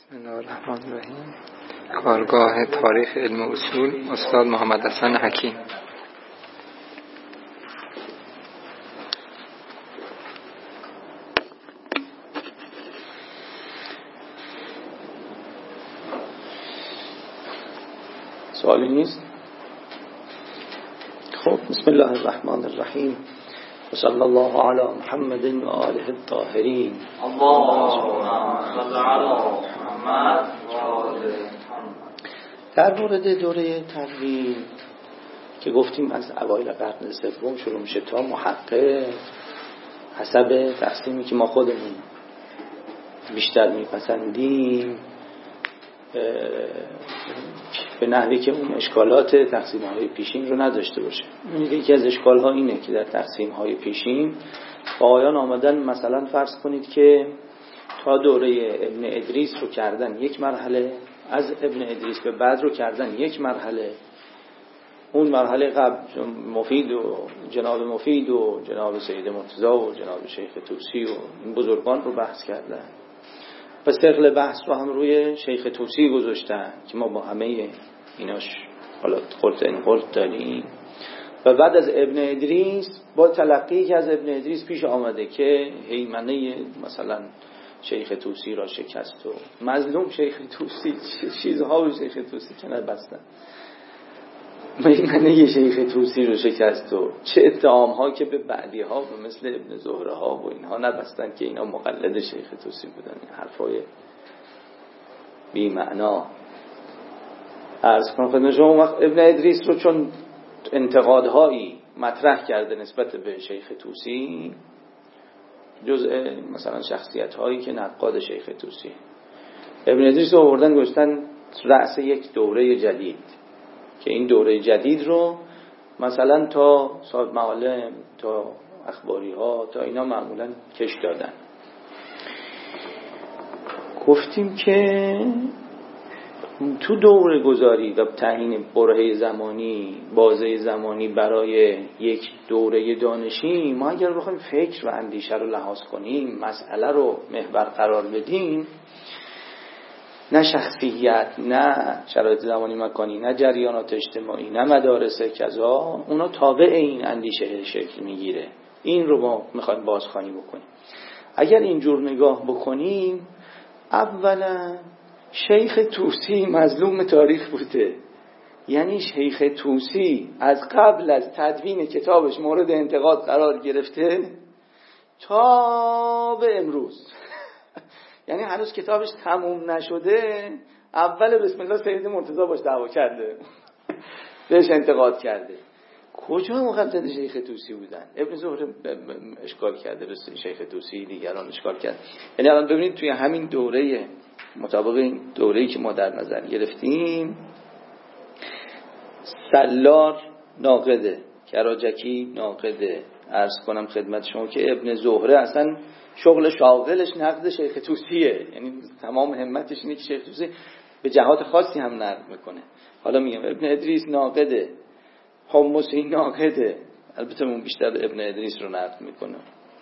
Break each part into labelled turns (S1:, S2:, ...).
S1: بسم الله الرحمن الرحیم. کارگاه تاریخ علم اصول، استاد محمد حسن حکیم.
S2: سوالی نیست؟ خب بسم الله الرحمن الرحیم و صلی الله علی محمد و آله الطاهرین.
S3: اللهم صل علی محمد و آله.
S2: در مورد دوره تدوین که گفتیم از اوایل قرن سوم شروع میشه تا محقق، حسب تقسیمی که ما خودمون بیشتر میپسندیم، به نحوی که اون اشکالات تقسیم‌های پیشین رو نداشته باشه. یکی از اشکال‌ها اینه که در تقسیم‌های پیشین آقایان آمدن مثلا فرض کنید که تا دوره ابن ادریس رو کردن یک مرحله، از ابن ادریس به بعد رو کردن یک مرحله، اون مرحله قبل مفید و جناب مفید و جناب سید مرتضی و جناب شیخ طوسی و این بزرگان رو بحث کردن و ثقل بحث رو هم روی شیخ طوسی گذاشتن که ما با همه ایناش حالا خلط داریم. و بعد از ابن ادریس با تلقی که از ابن ادریس پیش آمده که هیمنه مثلا شیخ طوسی را شکست و مظلوم شیخ طوسی چیزها به شیخ طوسی کنار بستن، هیمنه شیخ طوسی رو شکست و چه اتهام‌ها که به بعدی ها و مثل ابن زهره ها و اینها نبستن که اینا مقلد شیخ طوسی بودن. این حرفای بی معنا. عرض کنم خدمت شما وقت ابن ادریس رو چون انتقادهایی مطرح کرده نسبت به شیخ طوسی، جزء مثلا شخصیت هایی که نقاد شیخ طوسی، ابن ادریس رو آوردن گذاشتن رأس یک دوره جدید که این دوره جدید رو مثلا تا صاحب معالم تا اخباری ها تا اینا معمولا کش دادن. گفتیم که تو دوره گذاری و تعیین برهه زمانی، بازه زمانی برای یک دوره دانشی، ما اگر بخوایم فکر و اندیشه رو لحاظ کنیم، مسئله رو محور قرار بدیم، نه شخصیت، نه شرایط زمانی مکانی، نه جریانات اجتماعی، نه مدارس کذا، اونا تابع این اندیشه شکل میگیره. این رو ما میخوایم بازخوانی بکنیم. اگر اینجور نگاه بکنیم، اولا شیخ طوسی مظلوم تاریخ بوده. یعنی شیخ طوسی از قبل از تدوین کتابش مورد انتقاد قرار گرفته تا به امروز. یعنی هنوز کتابش تموم نشده، اول بسم الله سید مرتضی باش دعوا کرده، بهش انتقاد کرده. کجا مقلد شیخ طوسی بودن؟ ابن زهره اشکال کرده به شیخ طوسی، دیگران اشکال کرد. یعنی الان ببینید توی همین دوره، مطابق این دوره‌ای که ما در نظر گرفتیم، سلار ناقده، کراجکی ناقده. عرض کنم خدمت شما که ابن زهره اصلا شغل شاغلش نقد شیخ طوسیه، یعنی تمام همتش اینه که شیخ طوسی به جهات خاصی هم نقد میکنه. حالا میگم ابن ادریس ناقده، حمصی ناقده، البته اون بیشتر ابن ادریس رو نقد میکنه.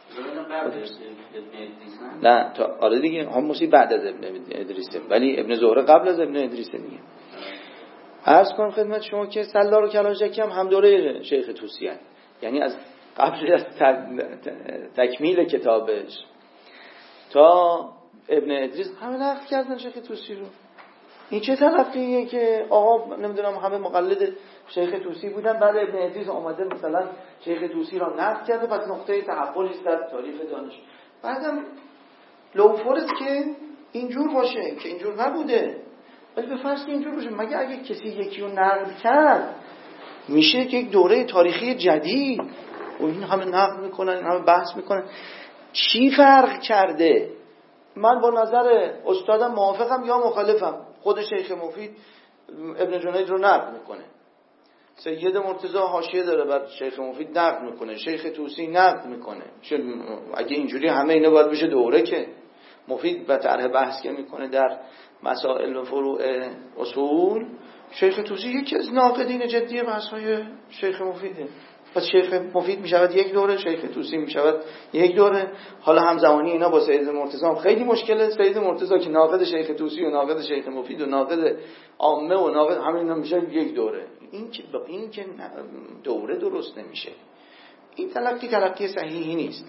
S2: نه تا آره دیگه، حمصی بعد از ابن ادریسه، ولی ابن زهره قبل از ابن ادریسه. میگه عرض کنم خدمت شما که سلار و کلاجکی هم دوره شیخ طوسی هست. یعنی از قبل از تکمیل کتابش تا ابن ادریس همه نقد کردن شیخ طوسی رو. این چه تلقیه که آقا نمیدونم همه مقلد شیخ طوسی بودن، بعد ابن ادریس آمده مثلا شیخ طوسی را نقد کرده، پس نقطه تحولی است در تاریخ دانش. بعدم لوفورس که اینجور باشه که اینجور نبوده، ولی به فرض که اینجور باشه، مگه اگه کسی یکی رو نقد کرد میشه که یک دوره تاریخی جدید و این همه نقد میکنن، این همه بحث میکنن، چی فرق کرده؟ من با نظر استادم موافقم یا مخالفم. خود شیخ مفید ابن جنید رو نقد میکنه، سید مرتضی حاشیه داره بر شیخ مفید نقد میکنه، شیخ طوسی نقد میکنه. اگه اینجوری همه اینا باید بشه دوره که مفید به طرح بحث که میکنه در مسائل و فروع اصول، شیخ طوسی یکی از ناقدین جدی بحث‌های شیخ مفیده. پس شیخ مفید میشود یک دوره، شیخ طوسی میشود یک دوره. حالا همزمانی اینا با سید مرتضی هم خیلی مشکله. سید مرتضی که ناقد شیخ طوسی و ناقد شیخ مفید و ناقد عامه و ناقد همین اینا میشه یک دوره. این که دوره درست نمیشه. این تلقی صحیحی نیست.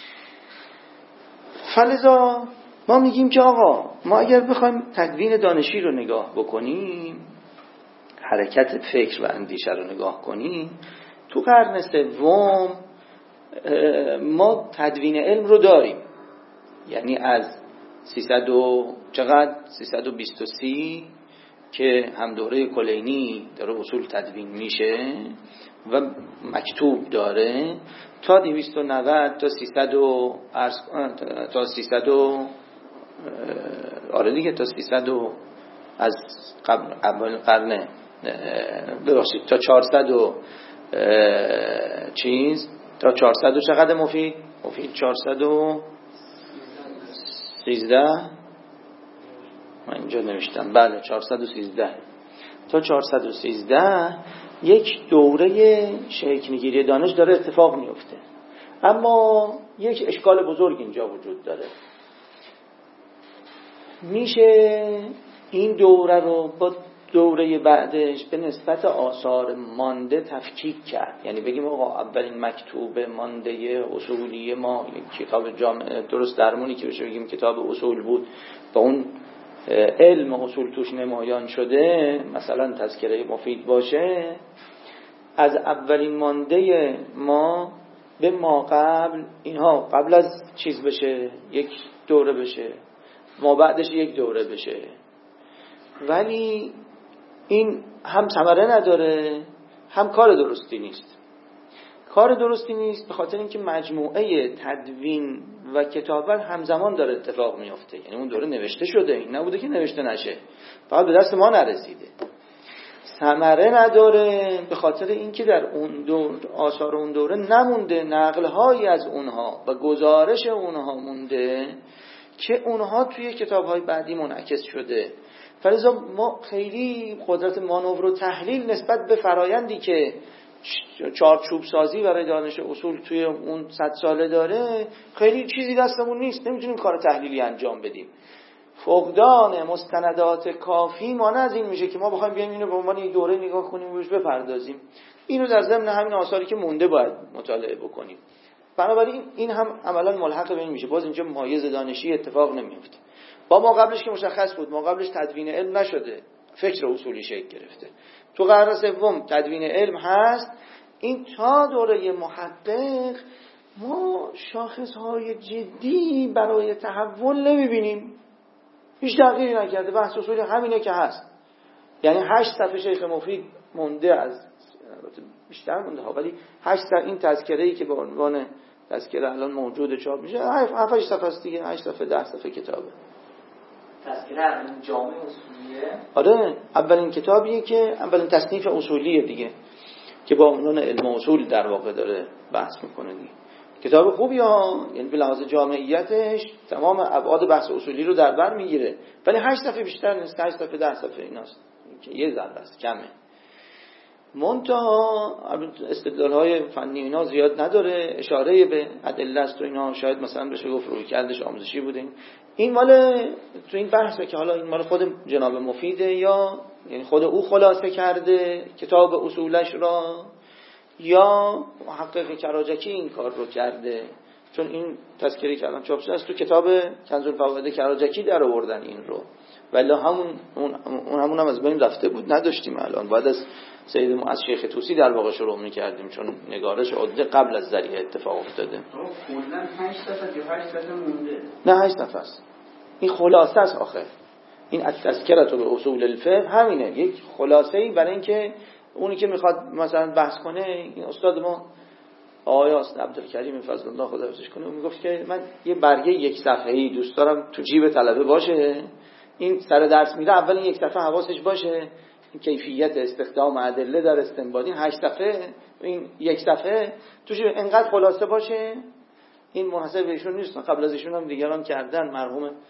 S2: فلذا ما میگیم که آقا ما اگر بخوایم تدوین دانشی رو نگاه بکنیم، حرکت فکر و اندیشه رو نگاه کنیم، تو قرن سوم ما تدوین علم رو داریم. یعنی از 323 که هم دوره کلینی داره اصول تدوین میشه و مکتوب داره تا 290 تا 300 تا 300 آره دیگه تا 300 از قبل قرن ببخشید تا 400 تا 400 چقدر مفید 413 من اینجا نوشتم، بله 413 تا 413 یک دوره شکل‌گیری دانش داره اتفاق میفته. اما یک اشکال بزرگ اینجا وجود داره. میشه این دوره رو با دوره بعدش به نسبت آثار مانده تفکیک کرد. یعنی بگیم آقا اولین مکتوب مانده اصولی ما کتاب جامع درست درمونی که بشه بگیم کتاب اصول بود و اون علم اصول توش نمایان شده، مثلا تذکره مفید باشه، از اولین مانده ما به ما قبل اینها قبل از چیز بشه یک دوره بشه، ما بعدش یک دوره بشه. ولی این هم ثمره نداره هم کار درستی نیست. کار درستی نیست به خاطر اینکه مجموعه تدوین و کتابت همزمان داره اتفاق میفته. یعنی اون دوره نوشته شده، این نبوده که نوشته نشه، فقط به دست ما نرسیده. ثمره نداره به خاطر اینکه در اون دور آثار اون دوره نمونده، نقل‌هایی از اونها و گزارش اونها مونده که اونها توی کتاب‌های بعدی منعکس شده. فلذا ما خیلی قدرت مانور و تحلیل نسبت به فرایندی که چارچوب سازی برای دانش اصول توی اون 100 ساله داره خیلی چیزی دستمون نیست، نمیتونیم کار تحلیلی انجام بدیم. فقدان مستندات کافی مانع از این میشه که ما بخوایم بیایم اینو به عنوان یک دوره نگاه کنیم و بهش بپردازیم. اینو در ضمن همین آثاری که مونده باید مطالعه بکنیم. بنابراین این هم عملاً ملحق به این میشه. باز اینجا مایز دانشی اتفاق نمیفته. با ما قبلش که مشخص بود، ما قبلش تدوین علم نشده، فکر اصولی شکل گرفته. تو قرن سوم تدوین علم هست. این تا دوره محقق ما شاخصهای جدی برای تحول نمیبینیم. هیچ تغییری نکرده، بحث اصولی همینه که هست. یعنی 8 صفحه شیخ مفید مونده، از بیشتر مونده ها، ولی 8 صفحه این تذکره‌ای که به عنوان تذکره الان موجود چاپ میشه 7 صفحه است دیگه، 8 صفحه 10 صفحه کتابه.
S3: تذکره اولین جامع اصولیه؟
S2: آره، اولین کتابیه که اولین تصنیف اصولیه دیگه که با عنوان علم اصول در واقع داره بحث میکنه دیگه. کتاب خوبی ها، یعنی به لحاظ جامعیتش تمام ابعاد بحث اصولی رو در بر میگیره، ولی 8 صفحه بیشتر نیست، 8 صفحه 10 صفحه ایناست که یه ذره است، کمه. منتها استدلال‌های فنی اینا زیاد نداره، اشاره به ادله است و اینا، شاید مثلا بشه گفت روی کردش آموزشی بوده. این مال تو این بحثه که حالا این مال خود جناب مفیده یا یعنی خود او خلاصه کرده کتاب اصولش را، یا محقق کراجکی این کار رو کرده، چون این تذکری که الان چاپ شده است تو کتاب کنز الفوائد کراجکی در آوردن این رو، ولی همون هم از بین رفته بود، نداشتیم. الان بعد از از شیخ طوسی در واقع شروع می‌کردیم، چون نگارش عده قبل از ذریعه اتفاق افتاده.
S3: کلاً 8 صفحه یا 8 صفحه مونده؟
S2: نه 8 صفحه است. این خلاصه است آخه. این تذکره به اصول الفقه همینه، یک خلاصه‌ای برای اینکه اونی که میخواد مثلا بحث کنه. این استاد ما آقای عبدالکریم فضل الله خدا حفظش کنه میگفت که من یه برگه 1 صفحه‌ای دوست دارم تو جیب طلبه باشه، این سر درس میره اول این 1 صفحه حواسش باشه این کیفیت استخدام ادله در استنباط. این 8 صفحه این 1 صفحه توش انقدر خلاصه باشه. این منحصر به ایشون نیست، قبل از ایشون هم دیگران کردن. مرحوم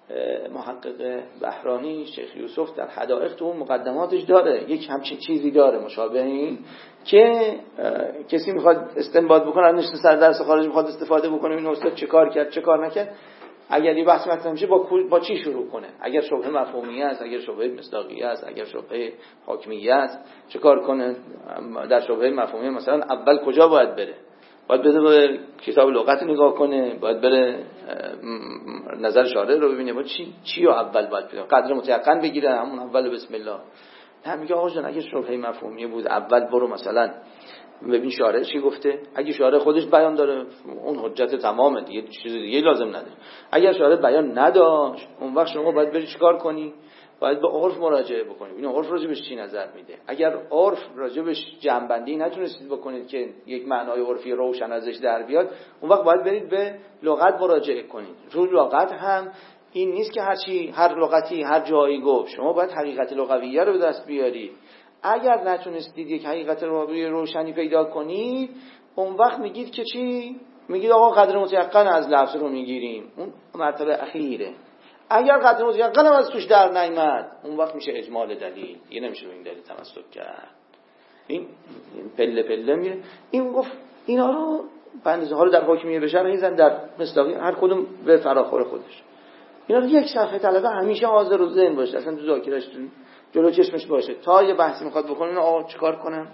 S2: محقق بهرانی شیخ یوسف در حدائق تو اون مقدماتش داره یک همچین چیزی داره مشابه این که کسی میخواد استنباط بکنه نشسته سر درس خارج میخواد استفاده بکنه این استاد چه کار کرد چه کار نکرد اگر یه بحث مطرح میشه با چی شروع کنه اگر شبهه مفهومی است اگر شبهه مصداقیه است اگر شبهه حاکمیه است چه کار کنه در شبهه مفهومی مثلا اول کجا باید بره به کتاب لغت نگاه کنه باید بره نظر شارع رو ببینه چی رو اول باید بگیره قدر متيقن بگیره همون اول بسم الله هم میگه آقا جان اگه شبهه مفهومی بود اول برو مثلا ببین شارع چی گفته اگه شارع خودش بیان داره اون حجت تمامه دیگه چیز دیگه لازم نداره اگر شارع بیان نداشت اون وقت شما باید بری چیکار کنی باید به عرف مراجعه بکنید ببین عرف راجبش چی نظر میده اگر عرف راجبش جنبندی نتونستید بکنید که یک معنای عرفی روشن ازش در بیاد اون وقت باید برید به لغت مراجعه کنید رو لغت هم این نیست که هر لغتی هر جایی گفت شما باید حقیقت لغویه رو به دست بیارید اگر نتونستید یک حقیقت لغوی روشنی پیدا کنید اون وقت میگید که چی میگید آقا قدر متيقن از لفظ رو میگیریم اون مرتبه اخیره اگر قدر متيقن از توش در نیامد اون وقت میشه اجمال دلیل دیگه نمیشه به این دلیل تمسک کرد این پله پله میره این گفت اینا رو بندازه ها رو در حاکمیه بشر میزن در مصداقی هر کدوم به فراخور خودش اینا رو یک صفحه طلبه همیشه حاضر و ذهن باشه اصلا تو ذاکرهش جلو چشمش باشه تا یه بحثی میخواد بکنه آقا چیکار کنم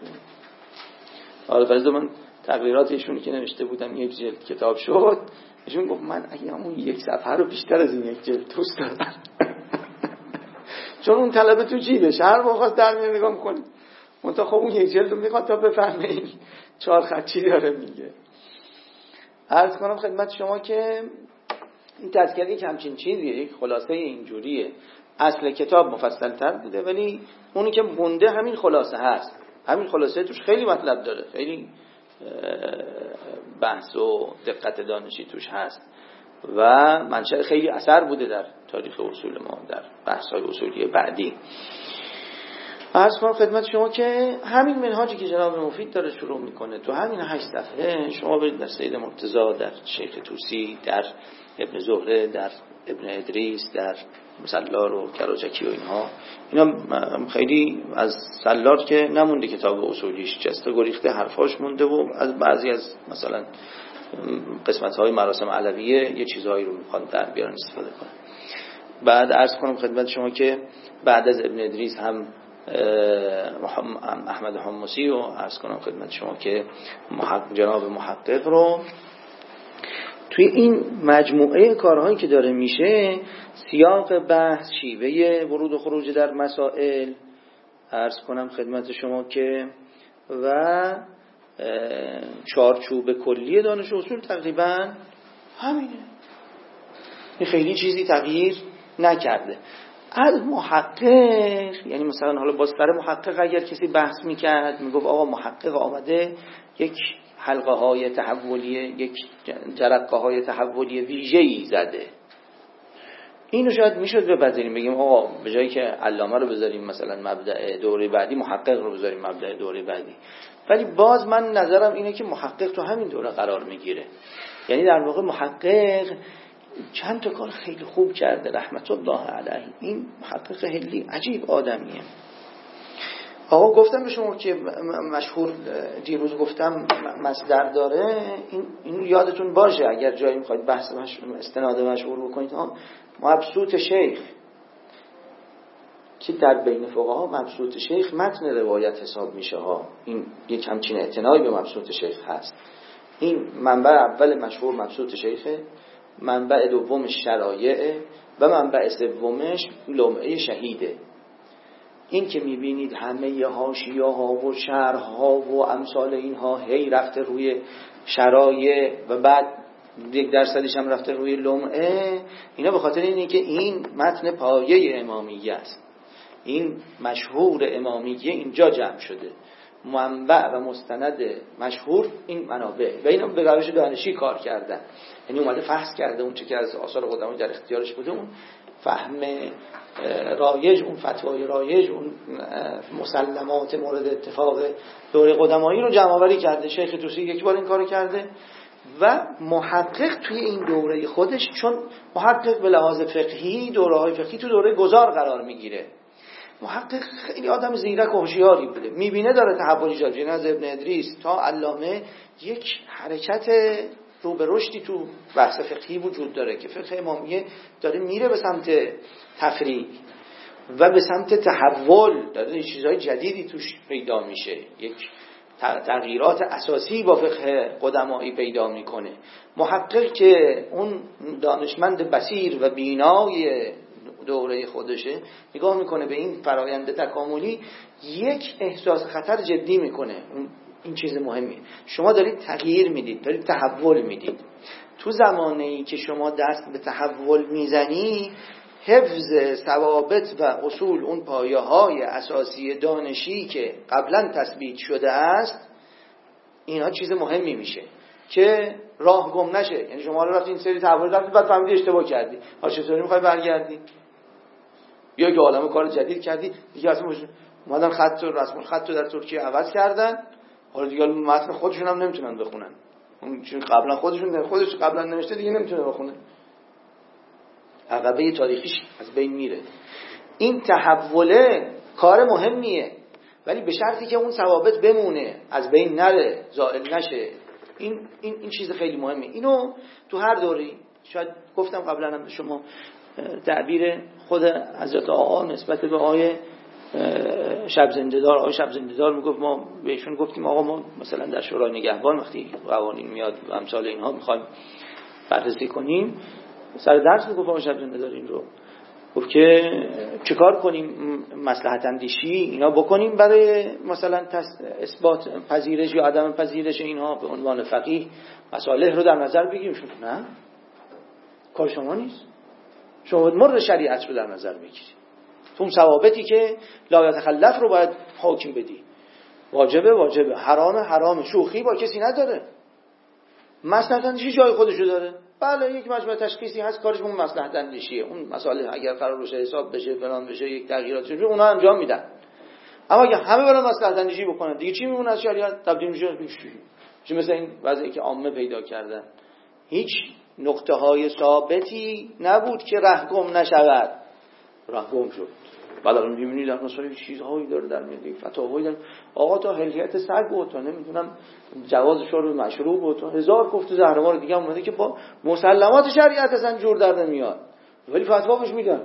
S2: حالا فرض من تقریرات ایشونی که نوشته بودم یک جلد کتاب شد ایشون گفت من اگه همون یک صفحه رو بیشتر از این یک جلد دوست دارم چون اون طلبه تو جیبش هر موقع خواست در میاد نگاه میکنه منتها خب اون یک جلد رو میخواد تا بفهمه این 4 خط چی داره میگه عرض کنم خدمت شما که این تذکره یک همچین چیزیه یک خلاصه اینجوریه اصل کتاب مفصل تر بوده ولی اونی که مونده همین خلاصه هست همین خلاصه توش خیلی مطلب داره خیلی بحث و دقت دانشی توش هست و منشأ خیلی اثر بوده در تاریخ اصول ما در بحث‌های اصولی بعدی عرض کنم خدمت شما که همین منهاجی که جناب مفید داره شروع میکنه تو همین 8 صفحه شما برید در سید مرتضی در شیخ طوسی در ابن زهره در ابن ادریس در سلار و کراجکی و اینا خیلی از سلار که نمونده کتاب اصولیش جسته گریخته حرفاش مونده و از بعضی از مثلا قسمت‌های مراسم علویه یه چیزهایی رو میخوان در بیارن استفاده کنن بعد عرض کنم خدمت شما که بعد از ابن ادریس هم احمد حمصی و عرض کنم خدمت شما که جناب محقق رو توی این مجموعه کارهایی که داره میشه سیاق بحث شیوه ورود و خروج در مسائل عرض کنم خدمت شما که و چارچوب کلی دانش اصول تقریبا همینه این خیلی چیزی تغییر نکرده از محقق یعنی مثلا حالا باز سر محقق اگر کسی بحث میکرد میگفت آقا محقق آمده یک حلقه های تحولیه یک جرقه های تحولیه ویژه‌ای زده اینو شاید میشد بپذیریم بگیم آقا به جایی که علامه رو بذاریم مثلا مبدأ دوره بعدی محقق رو بذاریم مبدأ دوره بعدی ولی باز من نظرم اینه که محقق تو همین دوره قرار میگیره یعنی در واقع محقق چند تا کار خیلی خوب کرده رحمت الله علیه این محقق هلی عجیب آدمیه آقا گفتم به شما که مشهور دیروز گفتم مصدر داره این یادتون باشه اگر جایی میخواید بحث استناد مشهور بکنید مبسوط شیخ که در بین فقها مبسوط شیخ متن روایت حساب میشه ها این یک همچین اعتنایی به مبسوط شیخ هست این منبع اول مشهور مبسوط شیخه منبع دومش شرایعه و منبع سومش لمعه شهیده این که میبینید همه حاشیه ها و شرح ها و امثال اینها هی رفته روی شرایع و بعد 1% هم رفته روی لمعه اینا به خاطر اینه که این متن پایه امامیه است این مشهور امامیه اینجا جمع شده منبع و مستند مشهور این منابع و اینا به روش دانشی کار کردن یعنی اومده فحص کرده اون چه که از آثار قدما در اختیارش بوده اون فهم رایج اون فتوای رایج اون مسلمات مورد اتفاق دوره قدمایی رو جمع آوری کرده شیخ طوسی یک بار این کارو کرده و محقق توی این دوره خودش، چون محقق به لحاظ فقهی دوره‌های فقهی تو دوره گذار قرار میگیره، محقق خیلی آدم زیرک و هوشیاری بوده، میبینه داره تحول ایجاد میشه. از ابن ادریس تا علامه یک حرکت رو به رشدی تو بحث فقهی وجود داره که فقه امامیه داره میره به سمت تفریع و به سمت تحول، داره چیزهای جدیدی توش پیدا میشه، یک تغییرات اساسی با فقه قدمایی پیدا میکنه. محقق که اون دانشمند بصیر و بینای دوره خودشه، نگاه میکنه به این فرآیند تکاملی، یک احساس خطر جدی میکنه. این چیز مهمیه، شما دارید تغییر میدید، دارید تحول میدید. تو زمانی که شما دست به تحول میزنی، حفظ ثوابت و اصول، اون پایه‌های اساسی دانشی که قبلا تثبیت شده است، اینها چیز مهمی میشه که راه گم نشه. یعنی شما رو رفت این سری تحول رفتید، بعد فهمیدی اشتباه کردی، حالا چطوری میخوای برگردی؟ یا که عالمه کار جدید کردی دیگه، اصلا اومدن خط و رسم الخط رو در ترکیه عوض کردن، حالا دیگه متن خودشون هم نمیتونن بخونن، اون چون قبلا خودش قبلا نوشته دیگه نمیتونه بخونه، عقبه تاریخیش از بین میره. این تحوله کار مهمیه، ولی به شرطی که اون ثوابت بمونه، از بین نره، زائل نشه. این چیز خیلی مهمه. اینو تو هر دوری، شاید گفتم قبلا هم به شما، تعبیر خود حضرت آقا نسبت به آقای شب زنده‌دار، آقای شب زنده‌دار میگفت، ما بهشون گفتیم آقا ما مثلا در شورای نگهبان وقتی قوانین میاد و امثال اینها میخوایم بررسی کنیم، سر درس میگفت آقای شب زنده‌دار این رو گفت که چه کار کنیم، مصلحت اندیشی اینا بکنیم برای مثلا اثبات پذیرش یا عدم پذیرش اینها به عنوان فقیه، مصالح رو در نظر بگیریم. شما نه، کار شما نیست، شما مر شریعت رو در نظر بگیرید، تو اون ثوابتی که لا یتخلف رو باید حکم بدی، واجبه، حرامه، شوخی با کسی نداره، مصلحت اندیشی جای خودش رو داره. بله یک مجموعه تشخیصی هست کارش اون مصلحت اندیشیه، اون مسائل اگر قرار باشه حساب بشه فلان بشه یک تغییرات بشه اونا انجام میدن. اما اگه همه برن مصلحت اندیشی بکنن دیگه چی میمونه از شریعت؟ تبدیل میشه چی؟ مثل این وضعی که عامه پیدا کردن، هیچ نقطه های ثابتی نبود که ره گم نشود، ره گم شد. بعد الان می‌بینید در مسائل چیزهایی داره در میاد، فتاوایی داره، آقا تا هلیت سگ و تا نمیدونم جواز شرب مشروب و تا هزار گفت زهرمار دیگه اومده که با مسلمات شریعت اصلا جور در نمیاد، ولی فتوا بهش میدن.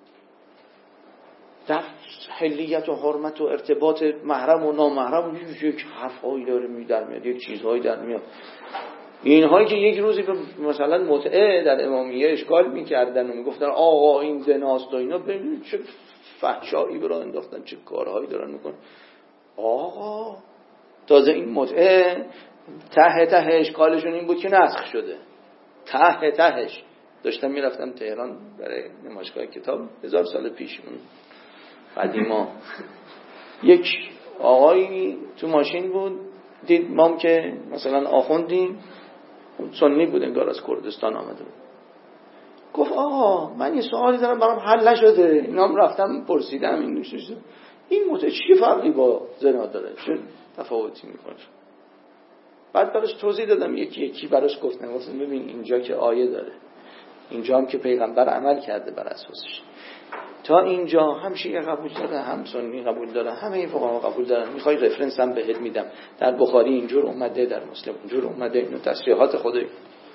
S2: در هلیت و حرمت و ارتباط محرم و نامحرم یک حرفایی داره در میاد، یک چیزهایی در میاد. اینهایی که یک روزی به مثلا متعه در امامیه اشکال میکردن و میگفتن آقا این زناست و اینا، ببینید چه فحشایی برای انداختن، چه کارهایی دارن میکنن. آقا تازه این متعه ته اشکالشون این بود که نسخ شده، تهش داشتم میرفتم تهران برای نمایشگاه کتاب 1000 سال پیش قدیما، یک آقایی تو ماشین بود، دید مام که مثلا آخوندیم سنی بود انگار از کردستان آمده بود، گفت آقا من یه سوالی دارم برام حل نشده. اینام رفتم پرسیدم این متعه چی فرقی با زنا داره، چه تفاوتی میکنه؟ بعد براش توضیح دادم، یکی براش گفتم ببین اینجا که آیه داره، اینجا هم که پیغمبر عمل کرده بر اساسش، تا اینجا هم شیعه قبول داره هم سنی قبول داره، همه فقها قبول دارن. میخوای رفرنس هم بهت میدم، در بخاری اینجور اومده، در مسلم اینجور اومده، اینو تصریحات خودی.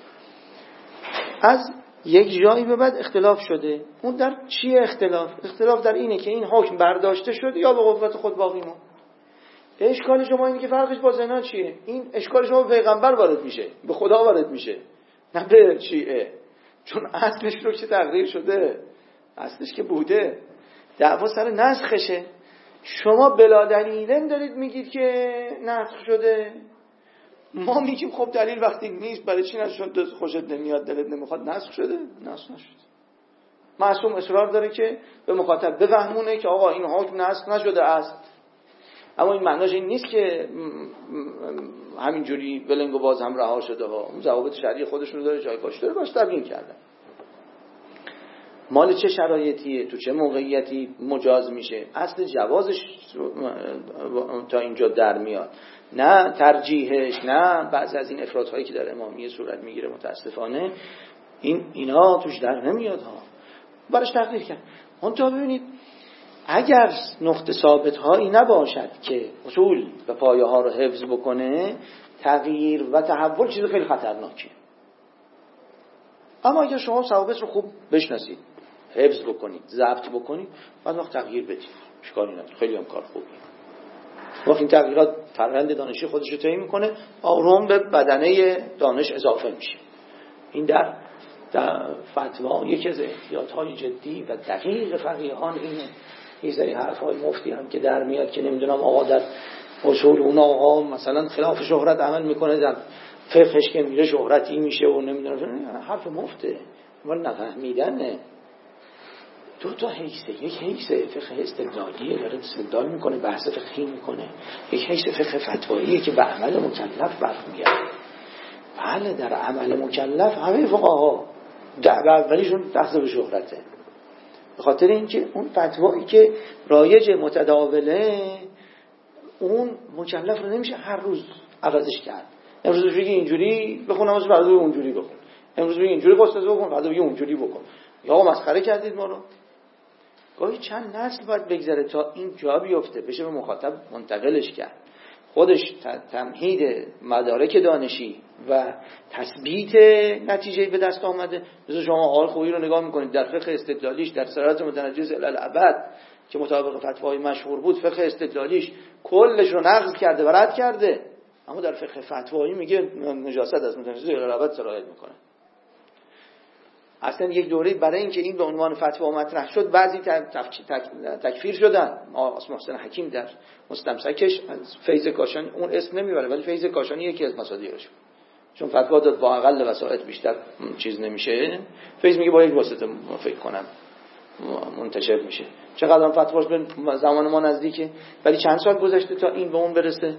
S2: از یک جایی به بعد اختلاف شده. اون در چیه اختلاف در اینه که این حکم برداشته شده یا به قوت خود باقی مون. اشکال شما اینه که فرقش با زنا چیه؟ این اشکال شما به پیغمبر وارد میشه، به خدا وارد میشه، نه به چیه، چون اصلش رو که تغییر شده، اصلش که بوده، دعوا سر نسخشه. شما بلا دلیل دارید میگید که نسخ شده، ما میگیم خب دلیل وقتی نیست برای چی نسخ شده؟ خوشت نمیاد، دلت نمیخواد، نسخ شده؟ نسخ نشده. معصوم اصرار داره که به مخاطب بفهمونه که آقا این حکم نسخ نشده است، اما این معناش این نیست که همینجوری بلنگ و باز هم رها شده ها. اون ضوابط شرعی خودشون داره، جای باش داره، باش تبیین کردن. مال چه شرایطیه، تو چه موقعیتی مجاز میشه، اصل جوازش تا اینجا در میاد، نه ترجیحش، نه بعضی از این افراط‌هایی که در امامیه صورت میگیره متاسفانه اینا توش در نمیاد ها. برش تقدیر کرد. اون تا ببینید اگر نقطه ثابت هایی نباشد که اصول و پایه ها رو حفظ بکنه، تغییر و تحول چیز خیلی خطرناکیه. اما اگر شما ثوابت رو خوب بشناسید، حفظ بکنید، ضبط بکنید، بعد وقت تغییر بدید، اشکالی نداره، خیلی هم کار خوبیه. وقت این تغییرات فرآیند دانشی خودش رو طی میکنه، آروم به بدنه دانش اضافه میشه. این در فتوا یکی از احتیاط‌های جدی و دقیق فقیهان اینه. یه سری حرف‌های مفتی هم که در میاد که نمیدونم آقا در اصول اون آقا مثلا خلاف شهرت عمل میکنه، در فقهش که میره شهرتی میشه و نمیدونم، حرف مفته ولی نفهمیدنه. دو تا حیثه، یک حیث فقه استدلالیه داره استدلال میکنه، بحث فقهی میکنه، یک حیث فقه فتواییه که به عمل مکلف برمیگرده. بله در عمل مکلف همه فقها دعوه اولیشون بحث به شهرته، به خاطر اینکه اون فتوایی که رایج متداوله اون مکلف رو نمیشه هر روز عوضش کرد. امروز بگی اینجوری بخون، نماز بعد اونجوری بخون، امروز بگی اینجوری قصه بکن، بعد بگی اونجوری بکن. یا آقا مسخره کردید ما رو. گاهی چند نسل باید بگذره تا این جا بیفته، بشه به مخاطب منتقلش کرد. خودش تمهید مدارک دانشی و تثبیت نتیجه به دست آمده. مثل شما آقای خویی رو نگاه میکنید در فقه استدلالیش در صراط متنجز الی الابد که مطابق فتوای مشهور بود، فقه استدلالیش کلش رو نقض کرده و رد کرده، اما در فقه فتوایی میگه نجاست از متنجز الی الابد سرایت میکنه. اصلا یک دوره برای اینکه این به عنوان فتوا مطرح شد بعضی تکفیر شدن. آقا محسن حکیم در مستمسکش از فیض کاشانی، اون اسم نمیبره ولی فیض کاشانی یکی از مصادیقش، چون فتوا داد با اقل وسایط بیشتر چیز نمیشه، فیض میگه با یک واسطه فکر کنم منتشر میشه. چقدر هم فتواش به زمان ما نزدیکه، ولی چند سال گذشته تا این به اون برسه.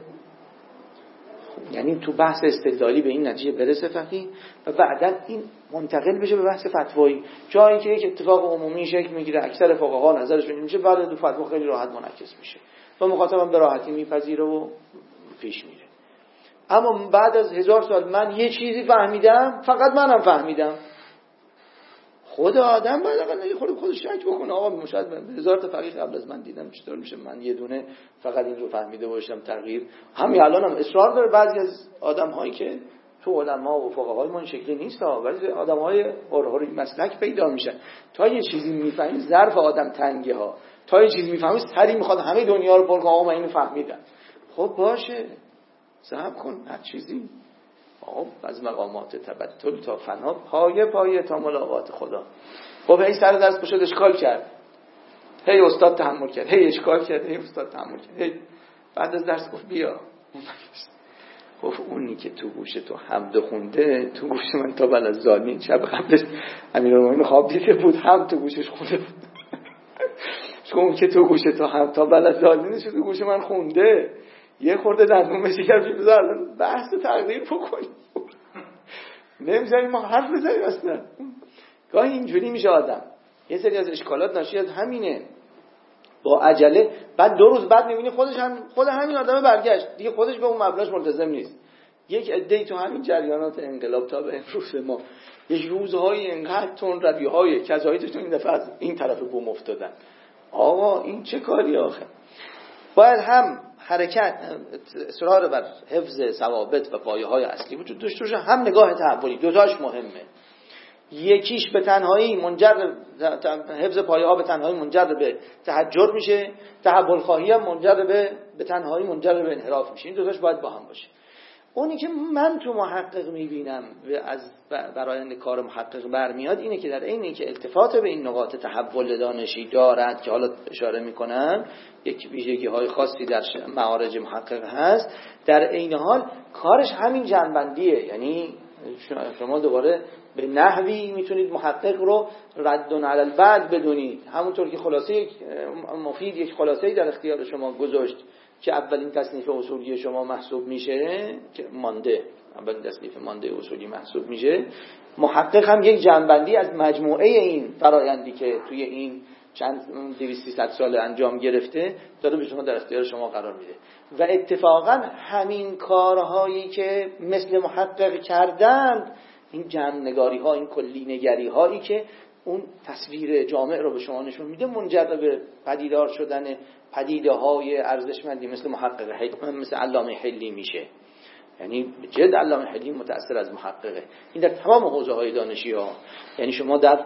S2: یعنی تو بحث استدلالی به این نتیجه برسه فقیه و بعداً این منتقل بشه به بحث فتوایی، جایی که یک اتفاق عمومی شکل میگیره، اکثر فقها نظرشون این میشه، بعد دو فتوا خیلی راحت منعکس میشه و مخاطبم به راحتی میپذیره و پیش میره. اما بعد از 1000 سال من یه چیزی فهمیدم، فقط منم فهمیدم، خود آدم باید اقل خودش شک بکنه. آقا شاید 1000 تا فقیه قبل از من دیدم، چطور میشه من یه دونه فقط این رو فهمیده باشم؟ تغییر همین الانم اصرار داره بعضی از آدم‌هایی که تو علما و فقهای ما این شکلی نیست ها، ولی آدم‌های هرهری مسلک پیدا میشن. تا یه چیزی میفهمی ظرف آدم تنگه ها، تا یه چیزی میفهمی سری میخواد همه دنیا رو پر کنه آقا من اینو فهمیدم. خب باشه صبر کن، هر چیزی از مقامات تبتل تا فنا پایه تا ملاقات خدا. خب هی سر دست بشد اشکال کرد، هی استاد تحمل کرد، هی اشکال کرد، هی استاد تحمل کرد، هی بعد از درس گفت بیا. خب اونی که تو گوش تو حمد خونده تو گوش من تا بل از ظالمین، شب قبلش امیرالمومنین خواب دیده بود هم تو گوشش خونده بود. اون که تو گوش تو هم تا بل از ظالمین شد تو گوش من خونده، یه خورده دندون بشکر بذار بحث تقدیر بکنیم، نمیذاریم ما حرف بزنیم اصلا. گاهی اینجوری میشه آدم، یه سری از اشکالات ناشی از همینه، با عجله بعد 2 روز بعد میبینی خود همین آدم برگشت دیگه، خودش به اون مبلغ ملتزم نیست. یک عده‌ای تو همین جریانات انقلاب تا به امروز ما یک روزهای انقدر تون رویهای کذایی تو این دفعه از این طرف بوم افتادن. آقا این چه کاری آخه؟ باید هم حرکت اصرار بر حفظ ثوابت و پایه‌های اصلی وجود داشته باشه، هم نگاه تحولی. دوتاش مهمه. یکیش به تنهایی منجر حفظ پایه‌ها به تنهایی منجر به تحجر میشه، تحول خواهی هم منجر به تنهایی منجر به انحراف میشه. این دوتاش باید با هم باشه. اونی که من تو محقق میبینم و از برآیند کار محقق برمیاد اینه که در عین اینکه التفات به این نقاط تحول دانشی دارد که حالا اشاره میکنم، یک ویژگی‌های خاصی در معارج محقق هست، در عین حال کارش همین جنبندیه. یعنی شما دوباره به نحوی میتونید محقق رو رد علی البعض بدونید، همونطور که خلاصه یک مفید یک خلاصه‌ای در اختیار شما گذاشت که اولین تصنیف اصولی شما محسوب میشه که مانده، اولین تصنیف مانده اصولی محسوب میشه، محقق هم یک جنبندی از مجموعه این فرایندی که توی این چند 200-300 سال انجام گرفته داره به شما در اختیار شما قرار میده. و اتفاقا همین کارهایی که مثل محقق کردند، این جمع نگاری ها، این کلی نگری هایی که اون تصویر جامع رو به شما نشون میده، منجر به پدیدار شدن پدیده های ارزشمندی مثل محقق حلی، مثل علامه حلی میشه. یعنی جد علامه حلی متأثر از محققه. این در تمام حوزه های دانشی ها. یعنی شما در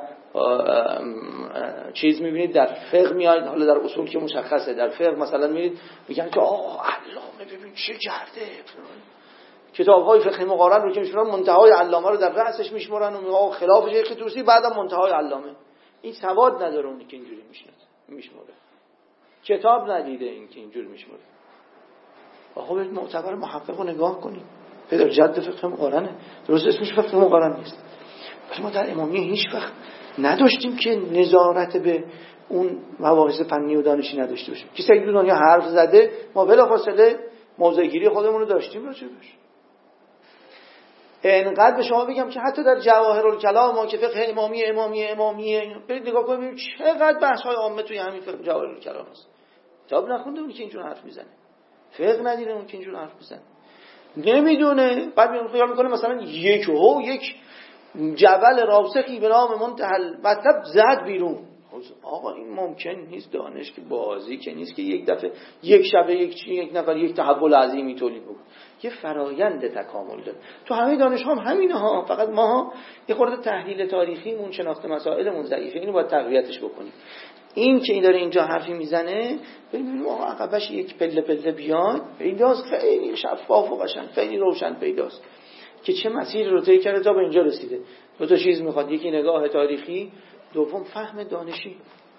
S2: چیز میبینید، در فقه میاد، حالا در اصول که مشخصه، در فقه مثلا میبینید میگن که علامه ببین چه جرده، کتاب‌های فقه مقارن رو که میشورن منتهای علامه رو در رأسش میشمرن و میگن خلاف شیخ طوسی، بعدم منتهای علامه. این سواد نداره اون که اینجوری میشمره، کتاب ندیده این که اینجوری میشمره. آخه برید معتبر محقق رو نگاه کنید، پدر جد فقه مقارنه، درست اسمش فقه مقارن نیست، ولی ما در امامیه هیچ وقت نداشتیم که نظارت به اون مباحث فنی و دانشی نداشته باشیم. کسی اگه دنیا حرف زده ما بلافاصله موضع‌گیری خودمون رو داشتیم راجبش. اینقدر به شما بگم که حتی در جواهرالکلام ما که فقه امامیه برید نگاه کنید چقدر بحث‌های عامه توی همین فقه جواهرالکلام هست. کتاب نخونده اون که اینجور حرف میزنه، فقه ندیده اون که اینجور حرف میزنه، نمیدونه، بعد خیال میکنه مثلا یک جبل راسخی به نام منتهل مطلب زد بیرون. آقا این ممکن نیست، دانش که بازی که نیست که یک دفعه یک شبه یک نفر یک تحول عظیمی تولید بکنه. یه فرایند تکامل داره تو همه دانش هم همینه ها، فقط ما یه خورده تحلیل تاریخیمون، شناخت مسائلمون ضعیفه، اینو باید تقویتش بکنیم. این که این داره اینجا حرفی میزنه ببینیم آقا عقبش یک پله پله بیاد، پیداست، خیلی شفاف و قشنگ، خیلی روشن پیداست که چه مسیر رو طی کرده تا به اینجا رسیده. دو تا چیز میخواد، یکی نگاه تاریخی، دوم فهم دانشی.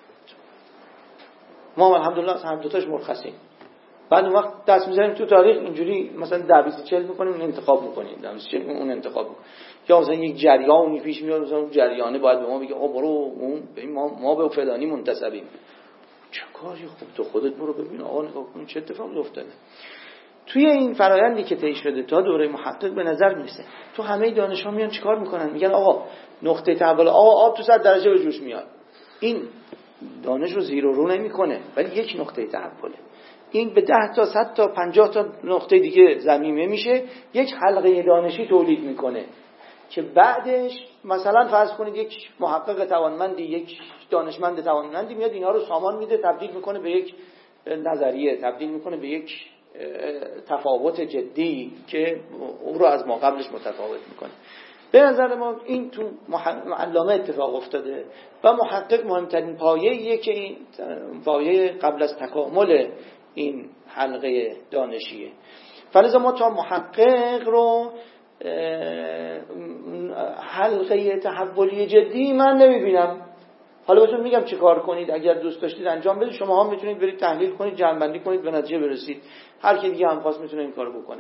S2: ما الحمدلله هر دو تاش مرخصیم. بعد اون وقت دست میذاریم تو تاریخ اینجوری مثلا 10-20 میکنیم، انتخاب میکنیم، 10-20 اون انتخاب میکنیم. یا مثلا یک جریانی پیش میاد، مثلا اون جریانه باید به ما بگه آ برو اون ما به فلانی منتسبیم. چه کاری خوب، تو خودت برو ببین آقا نگاه کن چه اتفاقی افتاده. توی این فرآیندی که طی شده تا دوره محقق به نظر میرسه تو همه دانش‌ها میان چیکار میکنن؟ میگن آقا نقطه تحول، آقا آب تو 100 درجه به جوش میاد. این دانش رو زیر و رو نمیکنه، ولی یک نقطه تحوله. این به 10 تا 100 تا 50 تا نقطه دیگه ضمیمه میشه، یک حلقه دانشی تولید میکنه که بعدش مثلا فرض کنید یک محقق توانمندی، یک دانشمند توانمندی میاد اینا رو سامان میده، تبدیل میکنه به یک نظریه، تبدیل میکنه به یک تفاوت جدی که او رو از ما قبلش متفاوت میکنه. به نظر ما این تو علامه اتفاق افتاده و محقق مهمترین پایه‌ایه که این پایه قبل از تکامل این حلقه دانشیه. فلذا ما تا محقق رو حلقه تحولی جدی من نمیبینم. حالا بهتون میگم چه کار کنید، اگر دوست داشتید انجام بدید، شما هم میتونید برید تحلیل کنید، جمع‌بندی کنید، به نتیجه برسید. هر کی دیگه هم خواست میتونه این کارو بکنه.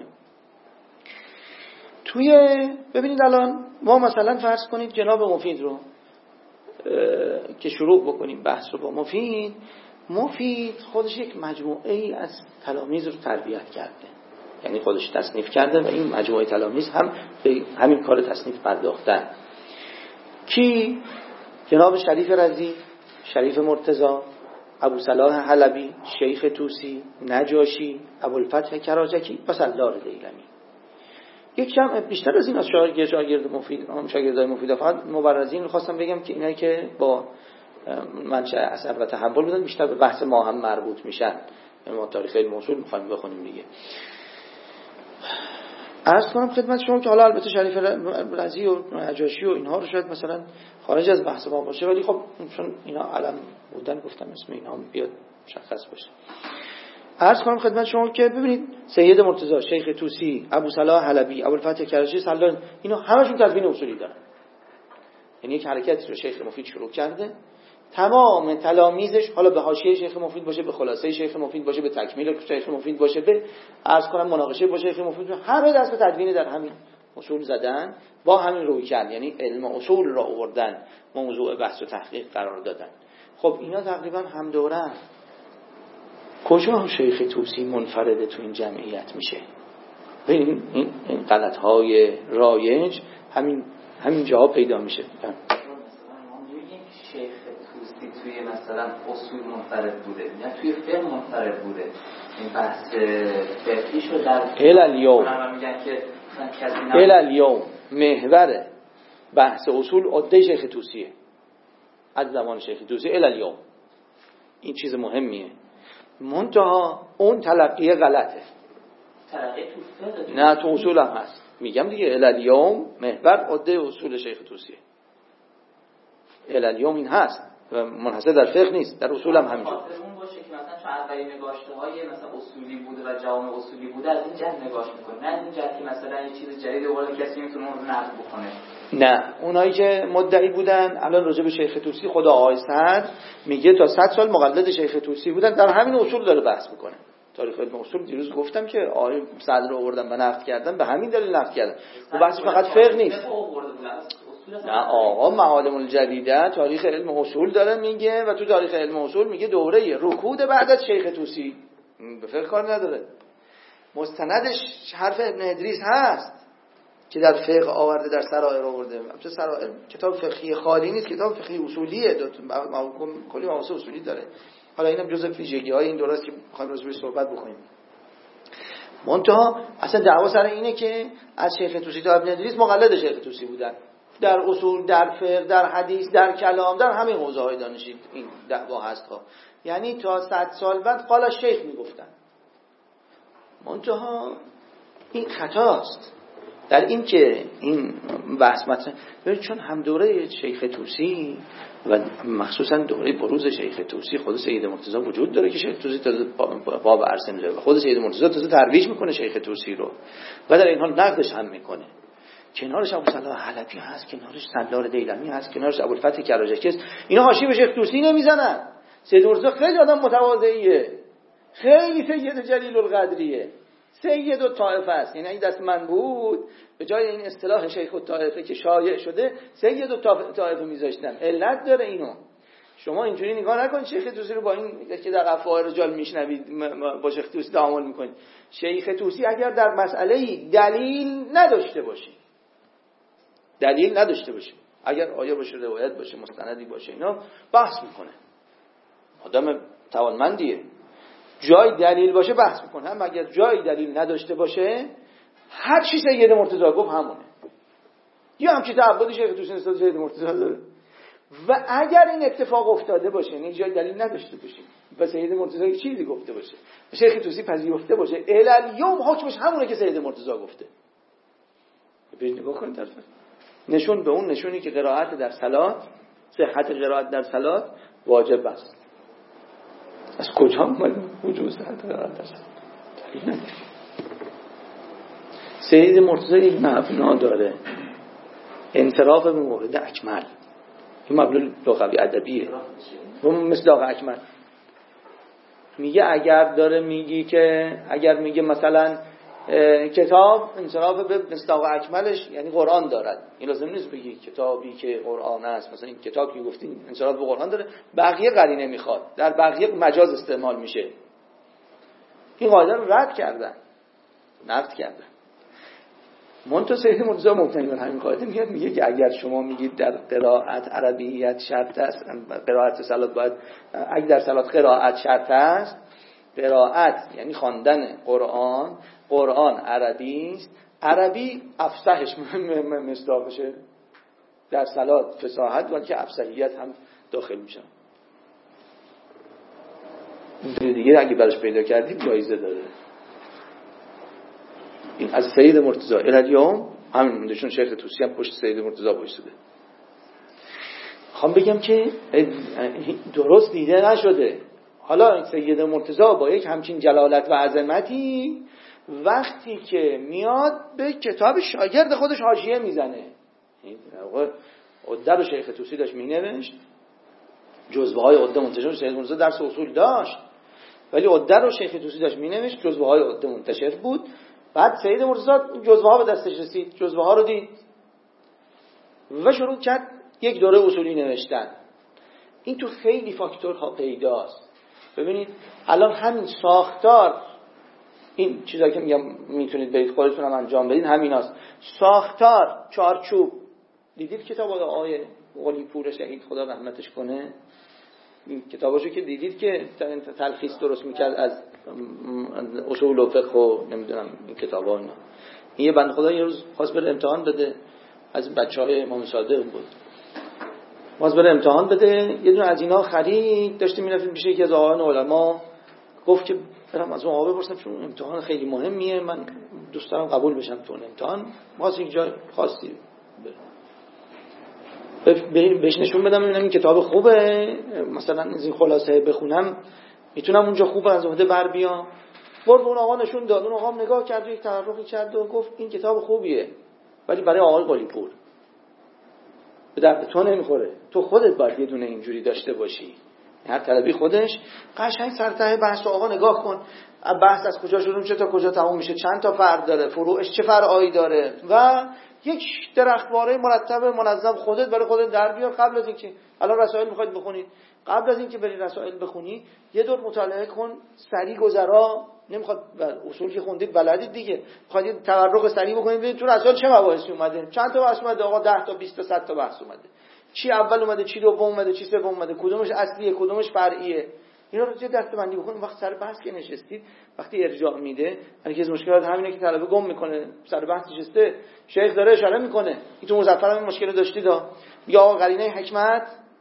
S2: ببینید الان ما مثلا فرض کنید جناب مفید رو که شروع بکنیم بحث رو با مفید خودش یک مجموعه ای از تلامید رو تربیت کرده، یعنی خودش تصنیف کرده و این مجموعه تلامید هم به همین کار تصنیف پرداختن. کی؟ جناب شریف رضی، شریف مرتضی، ابو صلاح حلبی، شیخ طوسی، نجاشی، ابوالفتح کراجکی و سالار دیلمی. یک کم بیشتر از این از شاگرد مفید، شاگردای مفید، فقط مبرزین رو خواستم بگم که اینایی که با منشأ اثر و تحول بودن بیشتر به بحث ما هم مربوط میشن. ما تاریخ علم اصول میخوایم بخونیم دیگه. عرض کنم خدمت شما که حالا البته شریف رضی و نجاشی و اینها رو شاید مثلا خارج از بحث ما باشه، ولی خب چون اینا علم بودن گفتم اسم اینا بیاد مشخص باشه. عرض کنم خدمت شما که ببینید سید مرتضی، شیخ طوسی، ابو صلاح حلبی، ابوالفتح کراجکی، سالار، اینا همشون تدوین اصولی دارن. یعنی یک حرکتی رو شیخ مفید شروع کرده، تمام تلامیذش، حالا به حاشیه شیخ مفید باشه، به خلاصه شیخ مفید باشه، به تکمیل شیخ مفید باشه، به عرض کنم مناقشه باشه شیخ مفید، همه دست به تدوین در همین اصول زدن، با همین رویکرد، یعنی علم اصول را آوردن، موضوع بحث و تحقیق قرار دادن. خب اینا تقریبا هم دوره کجا شیخ طوسی منفرده تو این جمعیت میشه؟ این غلط‌های رایج همین جاها پیدا میشه.
S3: مثلا ما میگیم شیخ طوسی توی مثلا اصول منفرد بوده یا توی فقه منفرد بوده، این بحث فقهیشو در
S2: الالیوم
S3: میگن که کسی
S2: الالیوم محور بحث اصول عده شیخ طوسیه از زمان شیخ طوسی الالیوم. این چیز مهمیه. منتها اون تلقیه غلطه.
S3: تلقیه تو فقه
S2: نه تو اصول هم هست. میگم دیگه الالیوم محور عده اصول شیخ طوسیه. الالیوم این هست و منحصر در فقه نیست، در اصول هم همینجور.
S3: اون باشه که مثلا چون اولین نگاشته‌های مثلا اصولی بوده و جوامع اصولی بوده از این جهت نگاش می‌کنه، نه از این جهت که مثلا یه چیز جدید وارد کسی میتونه اون رو نقد بکنه.
S2: نه اونایی که مدعی بودن الان راجع به شیخ طوسی خدا آقای صدر میگه تا 100 سال مقلد شیخ طوسی بودن، در همین اصول داره بحث میکنه. تاریخ علم اصول دیروز گفتم که آقای صدر رو آوردن و نقد کردن، به همین دلیل نقد کردن. و بحث فقط فقه نیست. نه آقا معالم الجدیده تاریخ علم اصول داره میگه و تو تاریخ علم اصول میگه دوره رکود بعد از شیخ طوسی، به فقه کار نداره. مستندش حرف ابن ادریس هست که در فقه آورده، در سرائر آورده. البته سرائر کتاب فقهی خالی نیست، کتاب فقهی اصولیه، کلی مباحث اصولی داره. حالا اینم جزء ویژگی‌های این دوره است که می‌خوایم راجع بهش صحبت بکنیم. منتها اصلا دعوا سر اینه که از شیخ طوسی تا ابن ادریس مقلد شیخ طوسی بودن، در اصول، در فقه، در حدیث، در کلام، در همه حوزه‌های دانشی این دعوا هست ها. یعنی تا 100 سال بعد قال شیخ میگفتن. منتها این خطاست در این که این بحث مطرح، چون هم دوره شیخ طوسی و مخصوصا دوره بروز شیخ طوسی خود سید مرتضی وجود داره که شیخ طوسی تازه باب عرصه میذاره و خود سید مرتضی تازه ترویج میکنه شیخ طوسی رو و در این حال نقدش هم میکنه. کنارش ابوالصلاح حلبی هست، کنارش سالار دیلمی هست، کنارش ابوالفتح کراجکی هست. اینا حاشیه به شیخ طوسی نمیزنن. سید مرتضی خیلی آدم متواضعیه، خیلی سید جلیل القدریه، سید الطائفه است. یعنی این دست من بود به جای این اصطلاح شیخ الطائفه که شایع شده سید الطائفه میذاشتن. علت داره اینو. شما اینجوری نگاه نکنید شیخ طوسی رو با این که در افواه رجال میشنوید با شیخ طوسی تعامل میکنید. شیخ طوسی اگر در مسئله دلیل نداشته باشه، اگر آیه باشه، روایت باشه، مستندی باشه، اینا بحث میکنه. آدم توانمندیه. جای دلیل باشه بحث میکنه. هم اگر جای دلیل نداشته باشه هر چی سید مرتضی گفت همونه. یا هم که تعبد شیخ طوسی نسبت سید مرتضی داره. و اگر این اتفاق افتاده باشه، یعنی جای دلیل نداشته باشه و سید مرتضی چیزی گفته باشه، شیخ طوسی پذیرفته باشه، الالیوم حکمش همونه که سید مرتضی گفته. ببینید نگاه کنید طرف. نشون به اون نشونی که قرائت در صلات، صحت قرائت در صلات واجب است. از کجا اومد وجود صحت قرائت در صلات؟ دلیل نداره. سید مرتضی یک مبنا داره، انصراف به مورد اکمل. این مبنا لغوی ادبیه. مثل داغ اکمل. میگه اگر میگه مثلا کتاب انصراف به مصداق اکملش یعنی قرآن دارد، این لازم نیست بگی کتابی که قرآن است، مثلا این کتاب که گفتین انصراف به قرآن داره، بقیه قرینه میخواد، در بقیه مجاز استعمال میشه. این قاعده رو رد کردن، نقد کردن. منتها سید مرتضی مبتنی بر همین قاعده میگه که اگر شما میگید در قرائت عربیت شرط است، قرائت صلات باید، اگر در صلات قرائت شرط است، قرائت یعنی خواندن قرآن عربی است، عربی افصحش مصداقشه در صلات فصاحت، ولی که افصحیت هم داخل میشن. دیگه اگه براش پیدا کردید جایزه داره. این از سید مرتضی الالیوم همین مونده، چون شیخ طوسی هم پشت سید مرتضی وایساده. میخوام بگم که درست دیده نشده. حالا سید مرتضی با یک همچین جلالت و عظمتی وقتی که میاد به کتاب شاگرد خودش حاشیه میزنه. عده رو شیخ طوسی داشت مینوشت، جزوه های عده منتشر، سید مرتضی درس اصول داشت ولی عده رو شیخ طوسی داشت مینوشت، جزوه های عده منتشر بود. بعد سید مرتضی جزوه ها به دستش رسید، جزوه ها رو دید و شروع کرد یک دوره اصولی نوشتن. این تو خیلی فاکتورها پیداست. ببینید الان همین ساختار، این چیزایی که میگم میتونید برید خودتون هم انجام بدید همیناست. ساختار، چارچوب. دیدید کتاب آقای قلی پور شهید خدا رحمتش کنه، این کتاباشو که دیدید که تلخیص درست میکرد از اصول و فقه و نمیدونم این کتابا اینا. این یه بنده خدا یه روز خواست بره امتحان بده، از بچهای امام صادق بود، خواست بره امتحان بده، یه دونه از اینا خرید، داشتیم میرفتیم پیش یکی از آقایان علما، گفت که برم از اون آقا بپرسم چون امتحان خیلی مهمیه، من دوست دارم قبول بشم تو اون امتحان، واسه یک جای خاصی بهش نشون بدم ببینم این کتاب خوبه، مثلا از این خلاصه بخونم میتونم اونجا خوب از عهده بر بیام. برد اون آقا نشون داد، اون آقا نگاه کرد و یک تحرکی کرد و گفت این کتاب خوبیه ولی برای آقای قلی پور به درد تو نمیخوره، تو خودت باید یه دونه اینجوری داشته باشی. هر طلبی خودش. قشنگ سرته بحث آقا نگاه کن، بحث از کجا شروع میشه تا کجا تموم میشه، چند تا فرع داره، فروعش چه فرعایی داره و یک درختواره مرتب منظم خودت برای خودت در بیار. قبل از اینکه الان رسائل میخواید بخونید، قبل از اینکه بری رسائل بخونی یه دور مطالعه کن، سریع گذرا، نمیخواد اصول که خوندید بلدید دیگه، میخواد یه تورق سریع بکنید ببینید تو رسائل چه مباحثی اومده، چند تا بحث اومده آقا، 10 تا 20 تا 100 تا بحث اومده، چی اول اومده، چی دوم اومده، چی سوم اومده، کدومش اصلیه کدومش فرعیه. اینا رو یه دسته‌بندی بکنید. وقت سر بحث که نشستید، وقتی ارجاع میده، یکی از مشکلات همینه که طلبه گم میکنه، سر بحث نشسته شیخ داره اشاره میکنه این تو مظفر هم مشکل داشتید یا آقا قرینه حکمت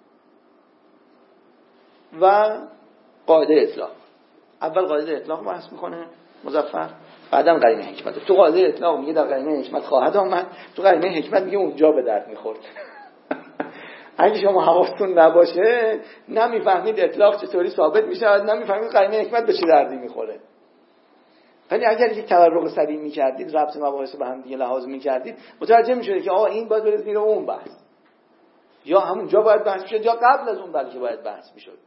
S2: و قاعده اطلاق. اول قاعده اطلاق بحث میکنه مظفر، بعدم قرینه حکمت. تو قاعده اطلاق میگه در قرینه حکمت خواهد آمد، تو قرینه حکمت میگه اونجا به درد میخورد. اگه شما حواستون نباشه نمیفهمید اطلاق چطوری ثابت میشه، نمیفهمید قرینه حکمت به چه دردی میخوره. ولی اگر یک تورق سریع میکردید، ربط مباحث به هم دیگه لحاظ میکردید، متوجه میشدید که آقا این باید بره زیر اون بحث، یا همونجا باید بحث میشد یا قبل از اون بلکه باید بحث میشد.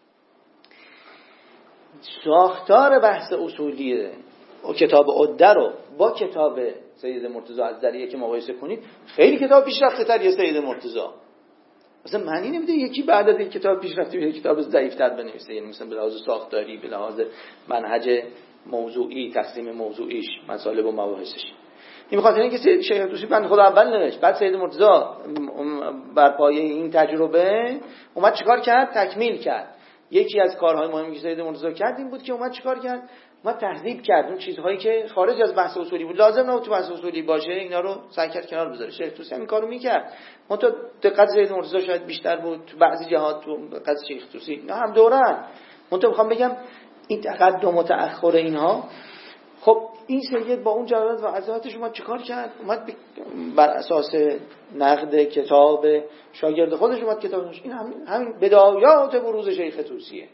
S2: ساختار بحث اصولی و کتاب عده رو با کتاب سید مرتضی ازدریه که مقایسه کنید، خیلی کتاب پیشرفته تریه سید مرتضی. مثلا معنی نمیده یکی بعد از این کتاب پیشرفته یک کتاب ضعیف‌تر بنویسه، یعنی مثلا به لحاظ ساختاری، به لحاظ منهج موضوعی، تقسیم موضوعیش، مطالب و مباحثش. این بخاطر اینکه شیخ طوسی بنده خدا اول نوشت، بعد سید مرتضی بر پایه این تجربه اومد چیکار کرد؟ تکمیل کرد. یکی از کارهای مهمی که سید مرتضی کرد این بود که اومد چیکار کرد؟ اومد تهذیب کرد اون چیزهایی که خارج از بحث اصولی بود، لازم نبود تو بحث اصولی باشه، اینا رو سعی کرد کنار بذاره. شیخ طوسی همین کارو میکرد، منتها دقت سید مرتضی شاید بیشتر بود تو بعضی جهات، تو دقت شیخ طوسی اینا هم دورن. منتها میخوام بگم این تقدم و تأخر اینها، خب این سید با اون جلالت و عظمتش اومد چیکار کرد؟ اومد بر اساس نقد کتاب شاگرد خودش اومد کتابش، این همین بدایات بروز شیخ طوسیه.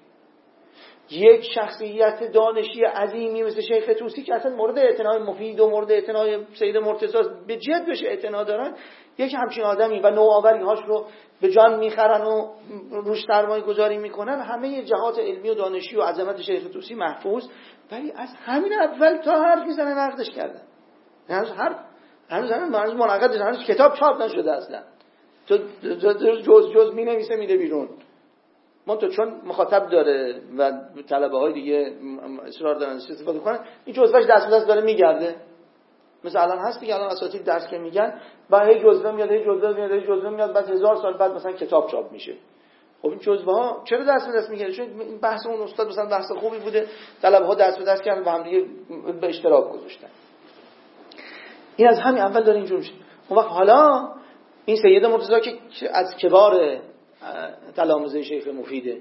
S2: یک شخصیت دانشی عظیمی مثل شیخ طوسی که اصلا مورد اعتنای مفید و مورد اعتنای سید مرتضی به جد بهش اعتنا دارن، یک همچین آدمی و نوآوری هاش رو به جان میخرن و روش سرمایه گذاری میکنن، همه جهات علمی و دانشی و عظمت شیخ طوسی محفوظ، ولی از همین اول تا حرف میزنن نقدش کردن. هنوز مناقض، هنوز کتاب چاپ نشده اصلا، تو جز مینویسه میده بیرون. منتها چون مخاطب داره و طلبه های دیگه اصرار دارن استفاده کنن، این جزوهش دست به دست داره میگرده. مثلا الان هست دیگه، الان اساتید درس که میگن با هی جزوه میاد، هی جزوه میاد، هی جزوه میاد، بعد 1000 سال بعد مثلا کتاب چاپ میشه. خب این جزوه ها چرا دست به دست میگیره؟ چون این بحث اون استاد مثلا بحث خوبی بوده، طلبه ها دست به دست کردن و هم دیگه به اشتراک گذاشتن. این از همین اول داره اینجوری میشه. اون وقت حالا این سید مرتضی که از کبار تلامذه شیخ مفیده،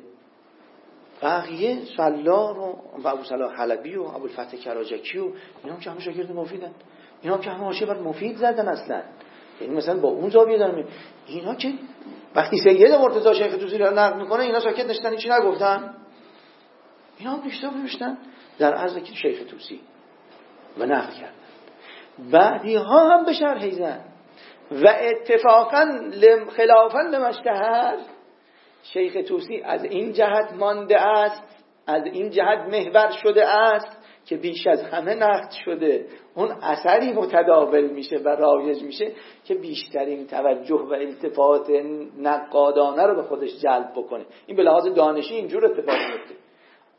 S2: بقیه سلار و ابو صلاح حلبی و ابو الفتح کراجکی و اینا هم که همه شاگرد مفیدن، اینا هم که همه حاشیه بر مفید زدن اصلا، یعنی مثلا با اون زاویه دارن. اینا که وقتی سید مرتضی شیخ طوسی رو نقد میکنه اینا ساکت نشدن، چی نگفتن، اینا هم بیشتر نوشتن در عرض شیخ طوسی و نقد کردن. بعدی ها هم به شرح زدن و اتفاقا خلافا لمشتهر شیخ طوسی از این جهت مانده است، از این جهت محور شده است که بیش از همه نقد شده، اون اثری متداول میشه و رایج میشه که بیشترین توجه و التفات نقادانه رو به خودش جلب بکنه. این به لحاظ دانشی اینجور اتفاق میفته.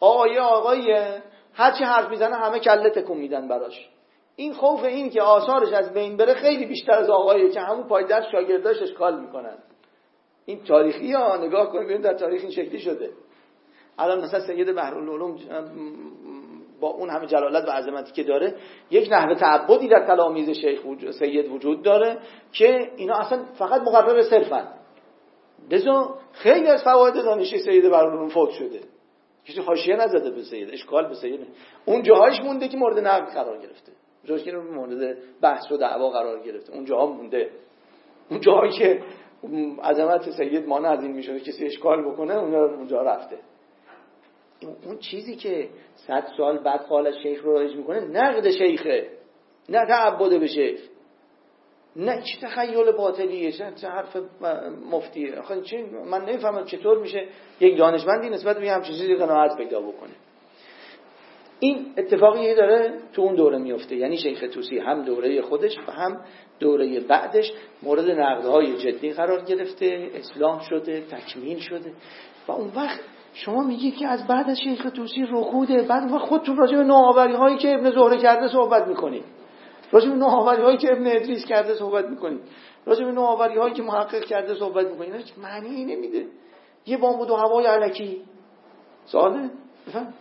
S2: آقایه هرچی حرف میزنه همه کله تکون میدن براش. این خوف این که آثارش از بین بره خیلی بیشتر از آقایه که همون پای درس شاگرداش اشکال میکنن. این تاریخی ها، نگاه کنید ببینید در تاریخ این شکلی شده. الان مثلا سید بحرالعلوم با اون همه جلالت و عظمتی که داره یک نحوه تعبدی در تلامید شیخ سید وجود داره که اینا اصلا فقط مقرر صرفن. لذا خیلی از فواید دانشی سید بحرالعلوم فوت شده. کسی حاشیه نزده به سید، اشکال به سید. اون جاهایش مونده که مورد نقد قرار گرفته، جاهایش که مورد بحث و دعوا قرار گرفته، اون جاها مونده. اون جاهایی که عظمت سید مانع از این میشده کسی اشکال بکنه اونجا رفته. اون چیزی که 100 سال بعد قال شیخ رو رایج میکنه نقد شیخه، نه تعبد به شیخ، نه چه تخیل باطلیه، چه حرف مفتیه. آخه چه من نمیفهمم چطور میشه یک دانشمندی نسبت به همچین چیزی قناعت پیدا بکنه. این اتفاقی داره تو اون دوره میفته، یعنی شیخ طوسی هم دوره خودش و هم دوره بعدش مورد نقدهای جدی قرار گرفته، اصلاح شده، تکمیل شده. و اون وقت شما میگی که از بعد از شیخ طوسی رکوده، بعد خودتون راجع به نوآوری هایی که ابن زهره کرده صحبت میکنید، راجع به نوآوری هایی که ابن ادریس کرده صحبت میکنید، راجع به نوآوری هایی که محقق کرده صحبت میکنید. هیچ معنی نمیده. یه بامبود و هوای الکی سواله بفهم.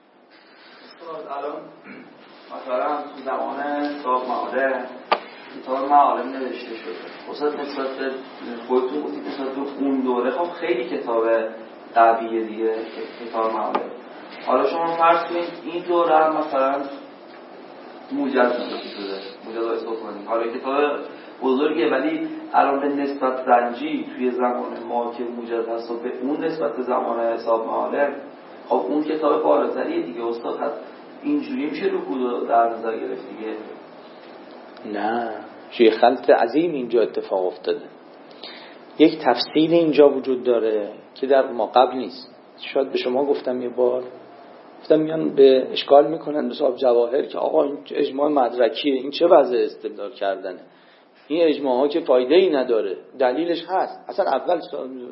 S3: الان مثلا تو زمان صاحب معالم کتاب معالم نوشته شده، خصوصا نسبت به خودتون بودید نسبت به اون دوره خب خیلی کتاب قویه دیگه کتاب معالم. حالا شما فرض کنید این دوره هم مثلا موجز نوشته شده، موجزهای سخنی، حالا کتاب بزرگه ولی الان به نسبت زنجی توی زمان ما که موجز هست و به اون نسبت زمان صاحب معالم خب اون کتاب بالاتریه دیگه استاد هست. اینجوری میشه رکود در نظر گرفت دیگه؟
S2: نه، شیخ خلط عظیم اینجا اتفاق افتاده. یک تفصیل اینجا وجود داره که در ما قبل نیست. شاید به شما گفتم یه بار، گفتم میان به اشکال میکنن به صاحب جواهر که آقا این اجماع مدرکیه، این چه وضع استدلال کردنه، این اجماع ها که فایده ای نداره، دلیلش هست. اصلا اول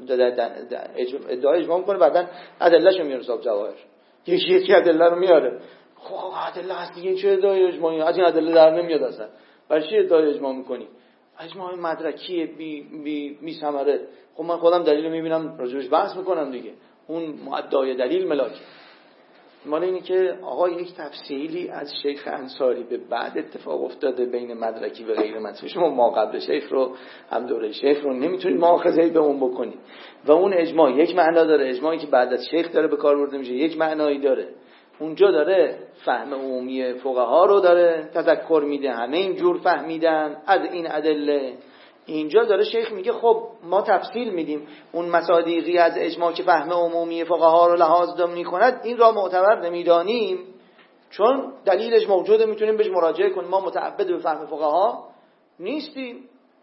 S2: ادعای اجماع میکنه بعدن ادلهشو میاره صاحب جواهر، یکی ادله رو میاره. خب ادله هست دیگه، چه ادعای اجماعی؟ از این ادله در نمیاد اصلا. برای چی ادعای اجماع میکنی؟ اجماع مدرکیه بی ثمره. خب من خودم دلیل میبینم راجعش بحث میکنم دیگه. اون ادعای دلیل ملاک. مال اینه که آقا یک تفصیلی از شیخ انصاری به بعد اتفاق افتاده بین مدرکی و غیر مدرکی. شما ما قبل شیخ رو هم دوره شیخ رو نمیتونید مؤاخذه‌ای به اون بکنید. و اون اجماع یک معنا داره، اجماعی که بعد از شیخ داره به کار برده میشه یک معنایی داره. اونجا داره فهم عمومی فقها رو داره تذکر میده، همه اینجور فهمیدن از این ادله. اینجا داره شیخ میگه خب ما تفصیل میدیم اون مصادیقی از اجماع که فهم عمومی فقها رو لحاظ میکند این را معتبر نمیدانیم چون دلیلش موجوده، میتونیم بهش مراجعه کنیم، ما متعبد به فهم فقها نیستیم.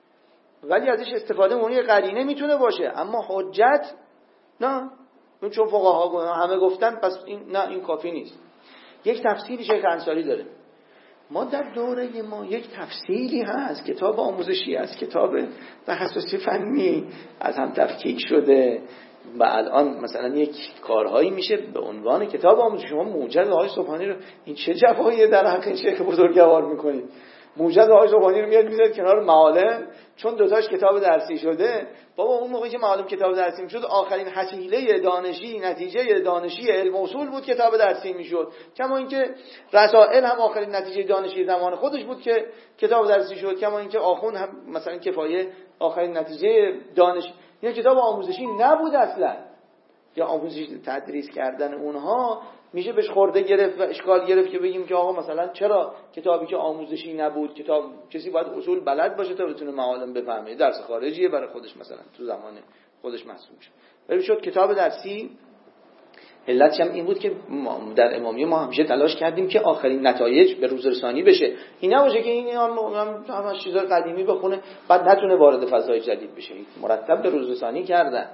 S2: ولی ازش استفاده مونی قرینه میتونه باشه اما حجت نه، چون فقها همه گفتن پس این نه، این کافی نیست. یک تفصیلی شیخ انصاری داره. ما در دوره ما یک تفصیلی هست، کتاب آموزشی است، کتاب تخصصی فنی از هم تفکیک شده و الان مثلا یک کارهایی میشه به عنوان کتاب آموزشی. شما موجز آقای سبحانی رو این چه جفایی در حق شیخ بزرگوار میکنید؟ موجز آقای سبحانی رو میاد میذارید کنار معالم چون دوتاش کتاب درسی شده. بابا اون موقعی که معلوم کتاب درسی میشد آخرین حصیله دانشی، نتیجه دانشی علم اصول بود کتاب درسی میشد. کما اینکه رسائل هم آخرین نتیجه دانشی زمان خودش بود که کتاب درسی شد. کما اینکه آخوند هم مثلا کفایه آخرین نتیجه دانش. این کتاب آموزشی نبود اصلا، یا آموزشی تدریس کردن اونها میشه بهش خورده گرفت و اشکال گرفت که بگیم که آقا مثلا چرا کتابی که آموزشی نبود، کتاب کسی باید اصول بلد باشه تا بتونه معالم بفهمه، درس خارجیه برای خودش مثلا تو زمان خودش محسوب میشه. ولی شد کتاب درسی. علتش هم این بود که در امامیه ما همیشه تلاش کردیم که آخرین نتایج به روز رسانی بشه. این نباشه که این هم چیزای قدیمی بخونه بعد نتونه وارد فضای جدید بشه. مرتب به روز رسانی کردن.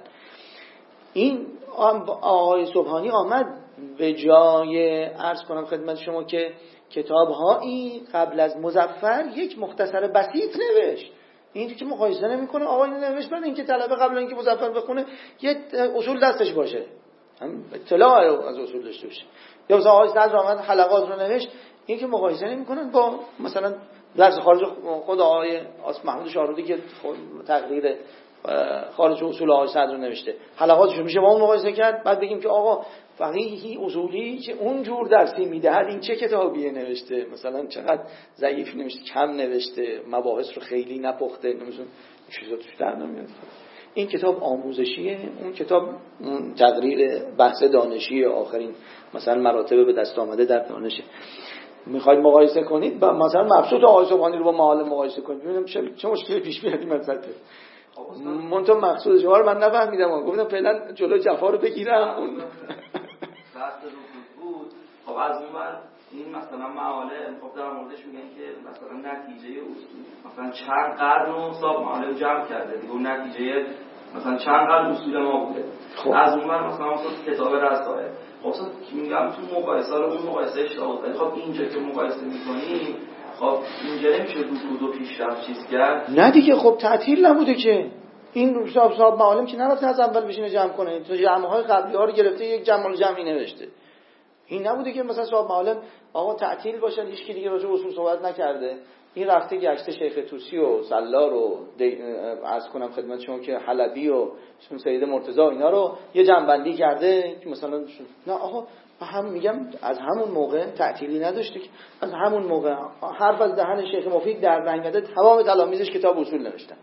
S2: این آقای سبحانی آمد به جای عرض کنم خدمت شما که کتاب‌هایی قبل از مظفر یک مختصر بسیط نوشت. این که مقایسه نمی‌کنه آقا این نوشت بعد اینکه طلبه قبل اینکه مظفر بخونه یه اصول دستش باشه. هم اطلاع از اصول داشته باشه. یا مثلا آقای صدر آمد حلقات رو نوشت، این که مقایسه نمی‌کنن با مثلا درس خارج خود آقای محمود شاهرودی که تقریر خارج اصول آقای صدر رو نوشته، حلقاتش رو میشه با اون مقایسه کرد. بعد بگیم که آقا فقیهی اصولی که اون جور درسی میدهد این چه کتابیه نوشته، مثلا چقدر ضعیف نوشته، کم نوشته، مباحث رو خیلی نپخته، نمی‌دونم چیزا توش در نمیاد. این کتاب آموزشیه، اون کتاب تقریر بحث دانشی آخرین مثلا مراتب به دست آمده در دانشه. میخواید مقایسه کنید با مثلا مبسوط آقای سبحانی رو با معالم مقایسه کنید، ببینم چه مشکلی پیش میاد. این مسئله منتها مقصود شما رو من نفهمیدم، گفتم فعلا جلو جفا رو بگیرم. اون
S3: بحث رو بود. خب از اون ور این مثلا معالم خب در موردش میگن که مثلا نتیجه مثلا چند قرن و حساب معالم جمع کرده دیگه، اون نتیجه مثلا چند قرن اصول ما بوده. خب. از اون ور مثلا کتاب رسائل خب میگم تو مقایسه رو اون مقایسه اشتباه ولی خب اینجا که مقایسه می‌کنی خب اینجا نمیشه دو پیشرفت چیز کرد.
S2: نه دیگه خب تعطیل نبوده که این صاحب معالم که نرفته از اول بشینه جمع کنه، تو جمع‌های قبلی ها رو گرفته یک جمعی نوشته. این نبوده که مثلا صاحب معالم آقا تعطیل باشه هیچ کی دیگه راجع به اصول صحبت نکرده، این رفته گشته شیخ طوسی و سلار و عرض کنم خدمت شما که حلبی و سید مرتضی اینا رو یه جمع‌بندی کرده که مثلا نه آقا هم میگم از همون موقع تعطیلی نداشته که از همون موقع حرف از دهن شیخ مفید در رنگده تمام تلامیذش کتاب اصول نوشتن.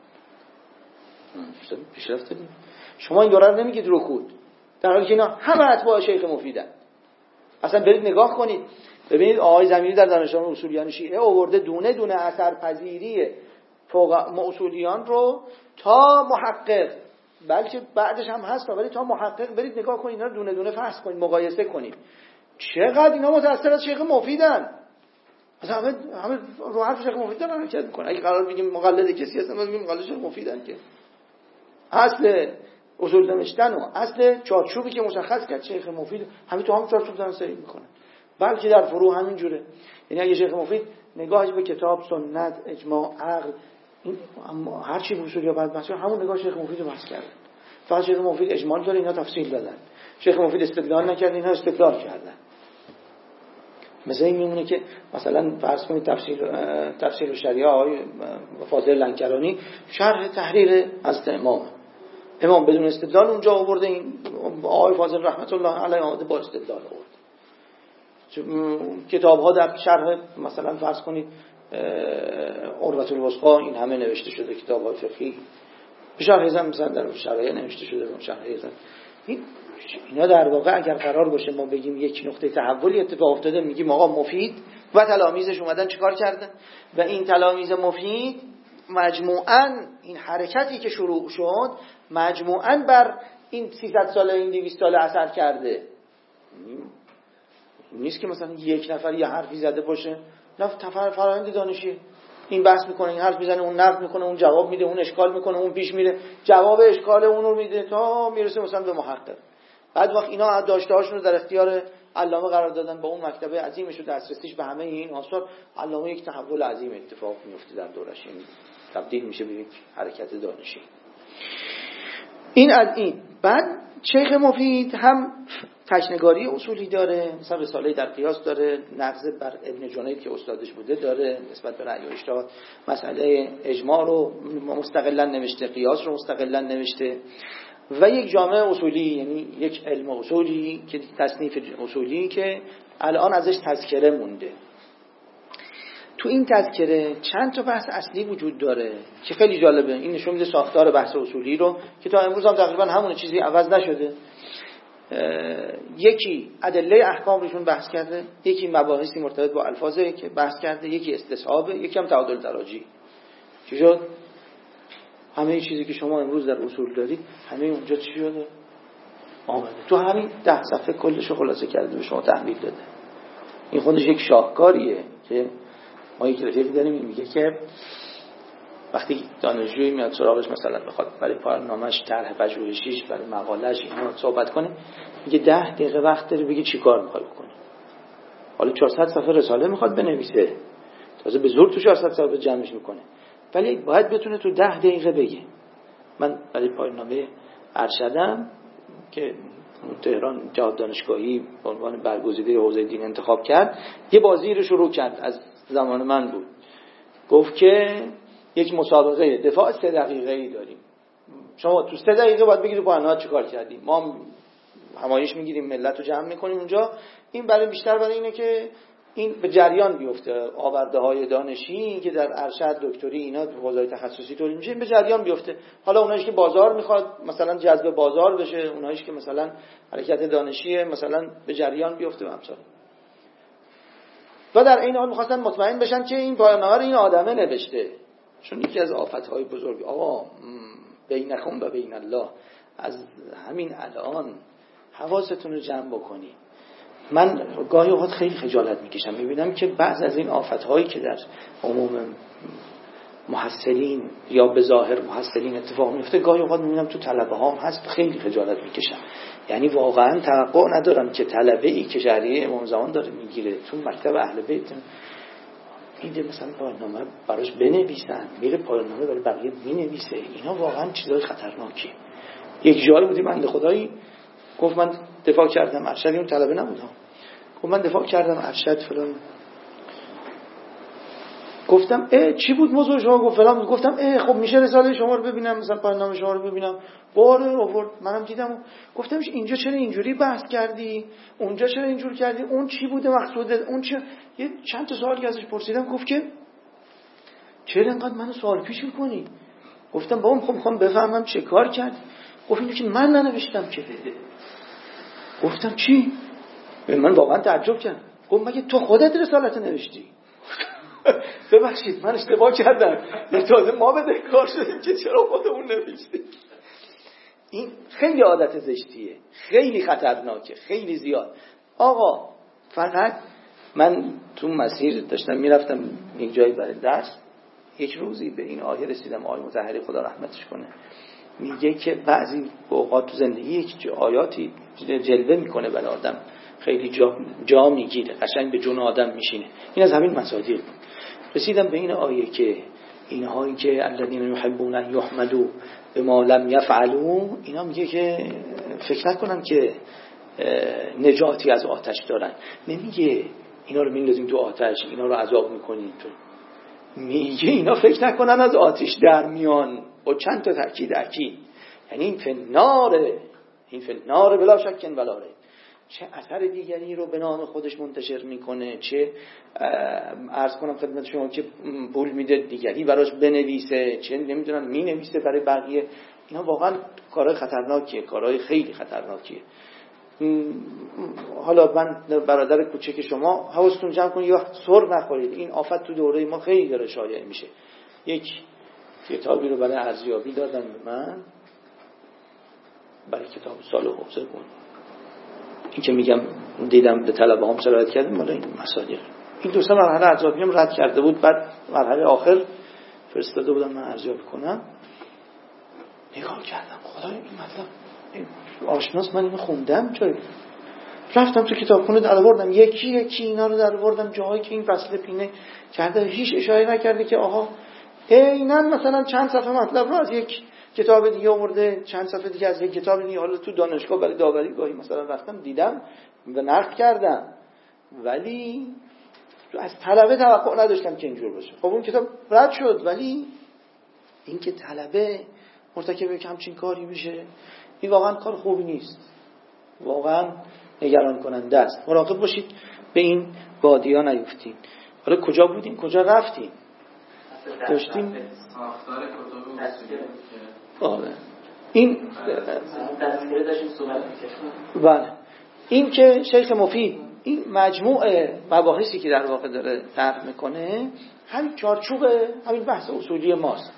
S2: پیشرفت دادیم. شما این دوره رو نمیگید رکود، در حالی که اینا همه اتباع شیخ مفیدن. اصلا برید نگاه کنید ببینید آقای ضمیری در دانشگاه اصولیان شیعه آورده دونه دونه اثرپذیری فوق اصولیان رو تا محقق، بلکه بعدش هم هست ولی تا محقق برید نگاه کنید، اینا رو دونه دونه فحص کنید، مقایسه کنید چقدر اینا متأثر از شیخ مفیدن. مثلا همه رو حرف شیخ مفید دارن حرکت میکنن. اگه قرار بگیم مقلد کسی هستن بگیم مقلد شیخ مفیدن که اصل اصول نوشتن و اصل چارچوبی که مشخص کرد شیخ مفید همین تو هم چارچوب دارن صحیح میکنن، بلکه در فروع همین جوره. یعنی اگه شیخ مفید نگاهش به کتاب، سنت، اجماع، عقل، این هر چی اصول یا بعد بحث همون نگاه شیخ مفید رو بحث کردن. فقط شیخ مفید اجمال داره اینا تفصیل دادن، شیخ مفید استدلال نکرد اینا استدلال کردن. مثلا این میمونه که مثلا فرض کنید تفسیر شریعه آقای فاضل لنکرانی شرح تحریر از امام بدون استدلال اونجا آورده، این آقای فاضل رحمت الله علیه آورده با استدلال آورده. کتاب ها در شرح مثلا فرض کنید عروة الوثقی این همه نوشته شده، کتاب های فقهی شرح هیزم مثلا در شرایع نوشته شده، شرح هیزم. اینا در واقع اگر قرار باشه ما بگیم یک نقطه تحولی اتفاق افتاده، میگیم آقا مفید و تلامیذش اومدن چیکار کردن و این تلامیذ مفید مجموعاً این حرکتی که شروع شد مجموعاً بر این 300 ساله این 200 ساله اثر کرده. نیست که مثلا یک نفر یه حرفی زده باشه، نه فرآیند دانشی، این بحث میکنه، این حرف میزنه، اون نقد میکنه، اون جواب میده، اون اشکال میکنه، اون پیش میره جواب اشکال اون رو میده تا میرسه مثلا به محقق. بعد وقت اینا داشته هاشون رو در اختیار علامه قرار دادن، با اون مکتبه عظیمش و دسترسیش به همه این آثار، علامه یک تحول عظیم اتفاق میفته در دورش، این تبدیل میشه به یک حرکت دانشی. این از این. بعد شیخ مفید هم تشنگاری اصولی داره، مثلا رساله در قیاس داره، نقض بر ابن جنید که استادش بوده داره، نسبت به رأی و اجتهاد مسئله اجماع رو مستقلا نوشته، قیاس رو مستقلا نوشته، و یک جامعه اصولی، یعنی یک علم اصولی که تصنیف اصولی که الان ازش تذکره مونده. تو این تذکره چند تا بحث اصلی وجود داره که خیلی جالبه. این نشون میده ساختار بحث اصولی رو که تا امروز هم تقریبا همون چیزی عوض نشده. یکی ادله احکام روشون بحث کرده، یکی مباحثی مرتبط با الفاظه که بحث کرده، یکی استصحابه، یکی هم تعادل تراجی. چی شد؟ همه چیزی که شما امروز در اصول دارید همه اونجا چی شده؟ آمده. تو همین 10 صفحه کلش رو خلاصه کرده به شما تحویل داده. این خودش یک شاهکاریه که ما یک رفیقی داریم میگه که وقتی دانشجویی میاد سراغش مثلا بخواد برای پایان‌نامه‌اش طرح پژوهشیش برای مقاله‌اش اینا صحبت کنه، میگه 10 دقیقه وقت داری بگی چیکار می‌خوای بکنی. حالا 400 صفحه رساله میخواد بنویسه، تازه به زور تو 400 صفحه جمعش میکنه، ولی باید بتونه تو 10 دقیقه بگه. من برای پایان‌نامه ارشدم که تهران جواب دانشگاهی به عنوان برگزیده حوزه دین انتخاب کرد، یه بازی رو شروع کرد، از زمان من بود. گفت که یک مسابقه دفاع 3 دقیقه‌ای داریم، شما تو 3 دقیقه باید بگید پایان‌ها چیکار کردیم. ما همایش میگیریم، ملت رو جمع میکنیم اونجا. این برای بیشتر برای اینه که این به جریان بیفته، آورده های دانشی که در ارشد دکتری اینا تو حوزه تخصصی تولید میشه به جریان بیفته. حالا اونایش که بازار میخواد مثلا جذب بازار بشه، اونایش که مثلا حرکت دانشی مثلا به جریان بیفته و همچنین. و در این حال میخواستن مطمئن بشن که این پایان‌نامه رو این آدمه نوشته، چون یکی از آفت‌های بزرگ آقا بینکم و بین الله، از همین الان حواستون رو جمع بکنی. من گاهی اوقات خیلی خجالت میکشم، میبینم که بعض از این آفت‌هایی که در عموم محصلین یا به ظاهر محصلین اتفاق میفته، گاهی اوقات میبینم تو طلبه ها هست، خیلی خجالت میکشم. یعنی واقعا توقع ندارم که طلبه ای که شهریه امام زمان داره میگیره تو مکتب اهل بیت میده مثلا پایان‌نامه براش بنویسن، میره پایان‌نامه برای بقیه مینویسه. اینا واقعا چیزای خطرناکیه. یک جایی بودی بنده خدایی گفت من دفاع کردم ارشد، اون طلبه نبودم، گفت من دفاع کردم ارشد فلان. گفتم چی بود موضوع شما؟ گفت فلان. گفتم خب میشه رساله شما رو ببینم، مثلا پایان‌نامه شما رو ببینم؟ آورد منم دیدم. گفتم اینجا چرا اینجوری بحث کردی، اونجا چرا اینجوری کردی، اون چی بوده مقصود اون چه؟ یه چند تا سوالی ازش پرسیدم. گفت که چرا انقدر منو سوال پیش می‌کنی؟ گفتم بابا میخوام بفهمم چه کار کردی. گفت اینو که من ننوشتم که. گفتم چی؟ من واقعا تعجب کردم. گفت مگه تو خودت رسالت نوشتی؟ ببخشید من اشتباه کردم، تازه ما بده کار شدیم که چرا خودمون نوشتیم. این خیلی عادت زشتیه، خیلی خطرناکه، خیلی زیاد. آقا فقط من تو مسیر داشتم میرفتم یک جایی برای درس، یک روزی به این آیه رسیدم، آیه مطهری خدا رحمتش کنه، میگه که بعضی اوقات تو زندگی یک آیاتی جلوه میکنه برای آدم، خیلی جا میگیره، قشنگ به جون آدم میشینه. این از همین مصادیق بود. رسیدم به این آیه که اینهایی که الذین یحبون ان یحمدوا بما لم یفعلوا، اینا میگه که فکر نکنن که نجاتی از آتش دارن. نمیگه اینا رو میندازیم تو آتش، اینا رو عذاب میکنیم. میگه اینا فکر نکنن از آتش در میان، با چند تا تاکید. یعنی این فنار بلا شکن ولا ریب. چه اثر دیگری رو به نام خودش منتشر میکنه، چه عرض کنم خدمت شما که پول میده دیگری براش بنویسه، چه نمیدونم مینویسه برای بقیه. اینا واقعا کارهای خطرناکیه، کارهای خیلی خطرناکیه. حالا من برادر کوچک شما حواستون جمع کنید، یه وقت سر نخورید. این آفت تو دوره ما خیلی داره شایع میشه. یک کتابی رو برای ارزیابی دادن به من، برای کتاب سال حوزه بود. این که میگم دیدم به طلبه هم سرایت کردیم، مالا این مصادیق. این دوستا مرحله ارزیابی هم رد کرده بود، بعد مرحله آخر فرستاده بودم من ارزیابی کنم. نگاه کردم خدای این مطلب آشناس، من اینو خوندم جایی. رفتم تو کتابخونه در آوردم یکی اینا رو در آوردم، جاهایی که این فصل پینه کرده هیچ اشاره نکرده که آها عیناً مثلا چند صفحه مطلب رو از یک کتاب دیگه آورده، چند صفحه دیگه از یک کتاب دیگه. حالا تو دانشگاه برای داوری گاهی مثلا رفتم دیدم و نقد کردم، ولی از طلبه توقع نداشتم که اینجور باشه. خب اون کتاب رد شد، ولی این که طلبه مرتکب یک همچین کاری بشه، این واقعا کار خوبی نیست، واقعا نگران کننده است. مراقب باشید به این وادی‌ها نیفتیم. حالا کجا بودیم کجا رفتیم؟ داشتیم
S3: ساختار کتاب اصولی.
S2: آره این
S3: دستگیری داشتیم صحبت می‌کردیم.
S2: بله، این که شیخ مفید این مجموعه مباحثی که در واقع داره طرح میکنه همین چارچوب همین بحث اصولی ماست.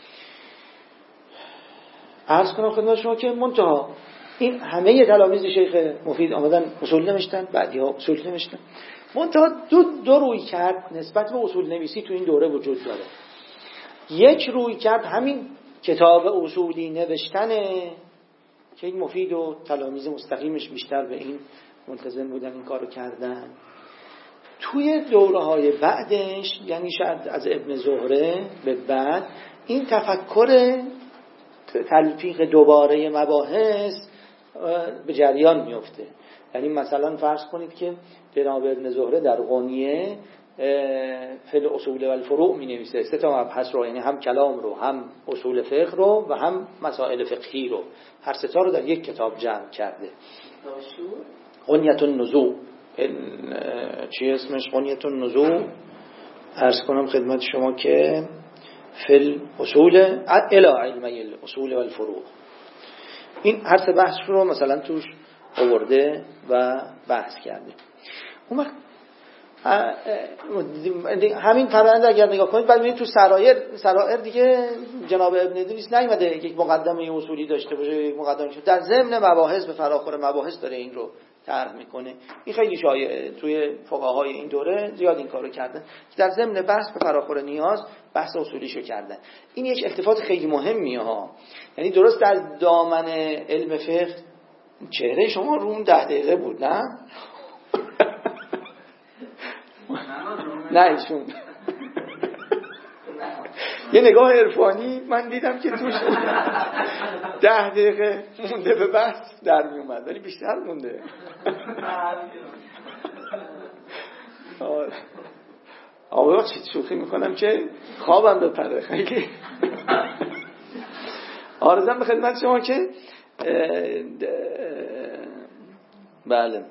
S2: عرض کنم خدمت شما که منتها این همه تلامید شیخ مفید آمدن اصول نوشتن، بعدی ها اصول نوشتن، منتها دو روی کرد نسبت به اصول نویسی تو این دوره وجود داره. یک روی کرد همین کتاب اصولی نوشتنه که این مفید و تلامید مستقیمش بیشتر به این منتظم بودن، این کارو کردن. توی دوره‌های بعدش، یعنی شاید از ابن زهره به بعد، این تفکر تلفیق دوباره مباحث به جریان میفته. یعنی مثلا فرض کنید که جناب ابن زهره در غنیه فل اصول و الفروع می نویسه 3 مبحث رو، یعنی هم کلام رو، هم اصول فقه رو و هم مسائل فقهی رو، هر 3 رو در یک کتاب جمع کرده. غنیت النزوع، چی اسمش؟ غنیت النزوع. عرض کنم خدمت شما که فل اصول الی علمی الاصول و الفروع، این هر 3 بحث رو مثلا توش آورده و بحث کرده. اون وقت همین پرونده اگر نگاه کنید بعد میبینید تو سرائر دیگه جناب ابن ادریس نیومده یک مقدمه اصولی داشته باشه، یک مقدمه در ضمن مباحث به فراخور مباحث داره این رو طرح میکنه. این خیلی شایعه توی فقهای این دوره، زیاد این کارو کردن که در ضمن بحث به فراخور نیاز بحث اصولیشو کردن. این یک التفات خیلی مهمیه ها. یعنی درست در دامن علم فقه چهره شما رو اون 10 دقیقه بود نه؟ نه ایشون یه نگاه عرفانی من دیدم که توش 10 دقیقه مونده به بحث در می اومد، ولی بیشتر مونده. آقا چی شوخی میکنم که خوابم بپره خیلی. آرزم به خدمت شما که بله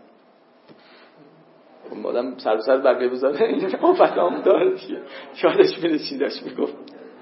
S2: آدم سر بقیه بذاره این آفتام داره دیگه، شادش میره چی داشت میگفت.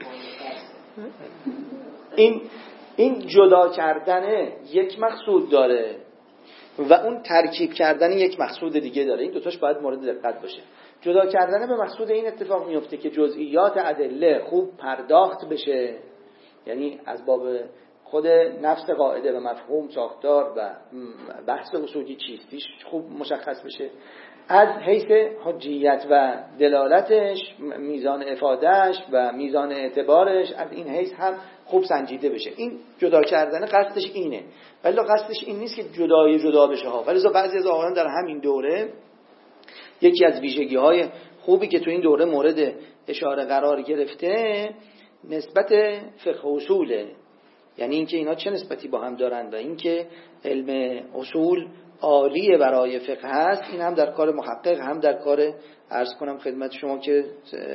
S2: این جدا کردن یک مقصود داره و اون ترکیب کردن یک مقصود دیگه داره. این دوتاش باید مورد دقت باشه. جدا کردن به مقصود این اتفاق میفته که جزئیات ادله خوب پرداخت بشه، یعنی از باب خود نفس قاعده و مفهوم ساختار و بحث اصولی چیستیش خوب مشخص بشه، از حیث حجیت و دلالتش، میزان افادهش و میزان اعتبارش از این حیث هم خوب سنجیده بشه. این جدا کردن قصدش اینه، ولی قصدش این نیست که جدا بشه ها. ولی بعضی از آقایان در همین دوره یکی از ویژگی‌های خوبی که تو این دوره مورد اشاره قرار گرفته نسبت فقه اصوله، یعنی اینکه اینا چه نسبتی با هم دارن و اینکه علم اصول عالیه برای فقه هست. این هم در کار محقق، هم در کار عرض کنم خدمت شما که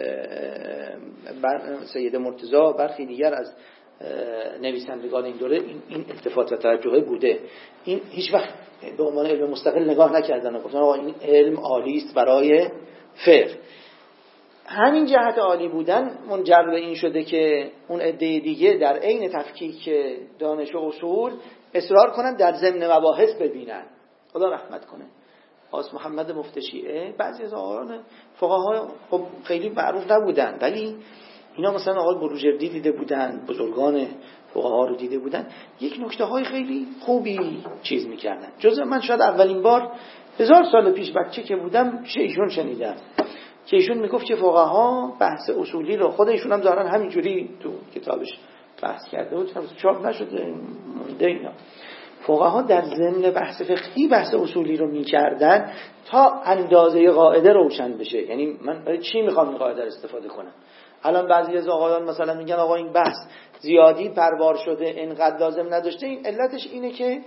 S2: سید مرتضی برخی دیگر از نویسندگان این دوره این التفات و توجه بوده. این هیچ وقت به عنوان علم مستقل نگاه نکردن و گفتن آقا این علم عالی است برای فقه. همین جهت عالی بودن منجر به این شده که اون عده دیگه در عین تفکیک دانش و اصول اصرار کنن در ضمن مباحث ببینن. خدا رحمت کنه. آس محمد مفتشیعه بعضی از آقایان فقها خب خیلی معروف نبودن، ولی اینا مثلا آقای بروجردی دیده بودن، بزرگان فقها رو دیده بودن، یک نکته های خیلی خوبی چیز میکردن. جز من شاید اولین بار 1000 سال پیش بچه که بودم ایشون شنیدم که ایشون میگفت که فقها بحث اصولی رو خود ایشون هم دارن همینجوری تو کتابش بحث کرده بود، چاپ نشده مونده اینا. فقها در ضمن بحث فقهی بحث اصولی رو میکردن تا اندازه قاعده روشن بشه. یعنی من برای چی میخوام این قاعده رو استفاده کنم؟ الان بعضی از آقایان مثلا میگن آقا این بحث زیادی پروار شده، اینقدر لازم نداشته. این علتش اینه که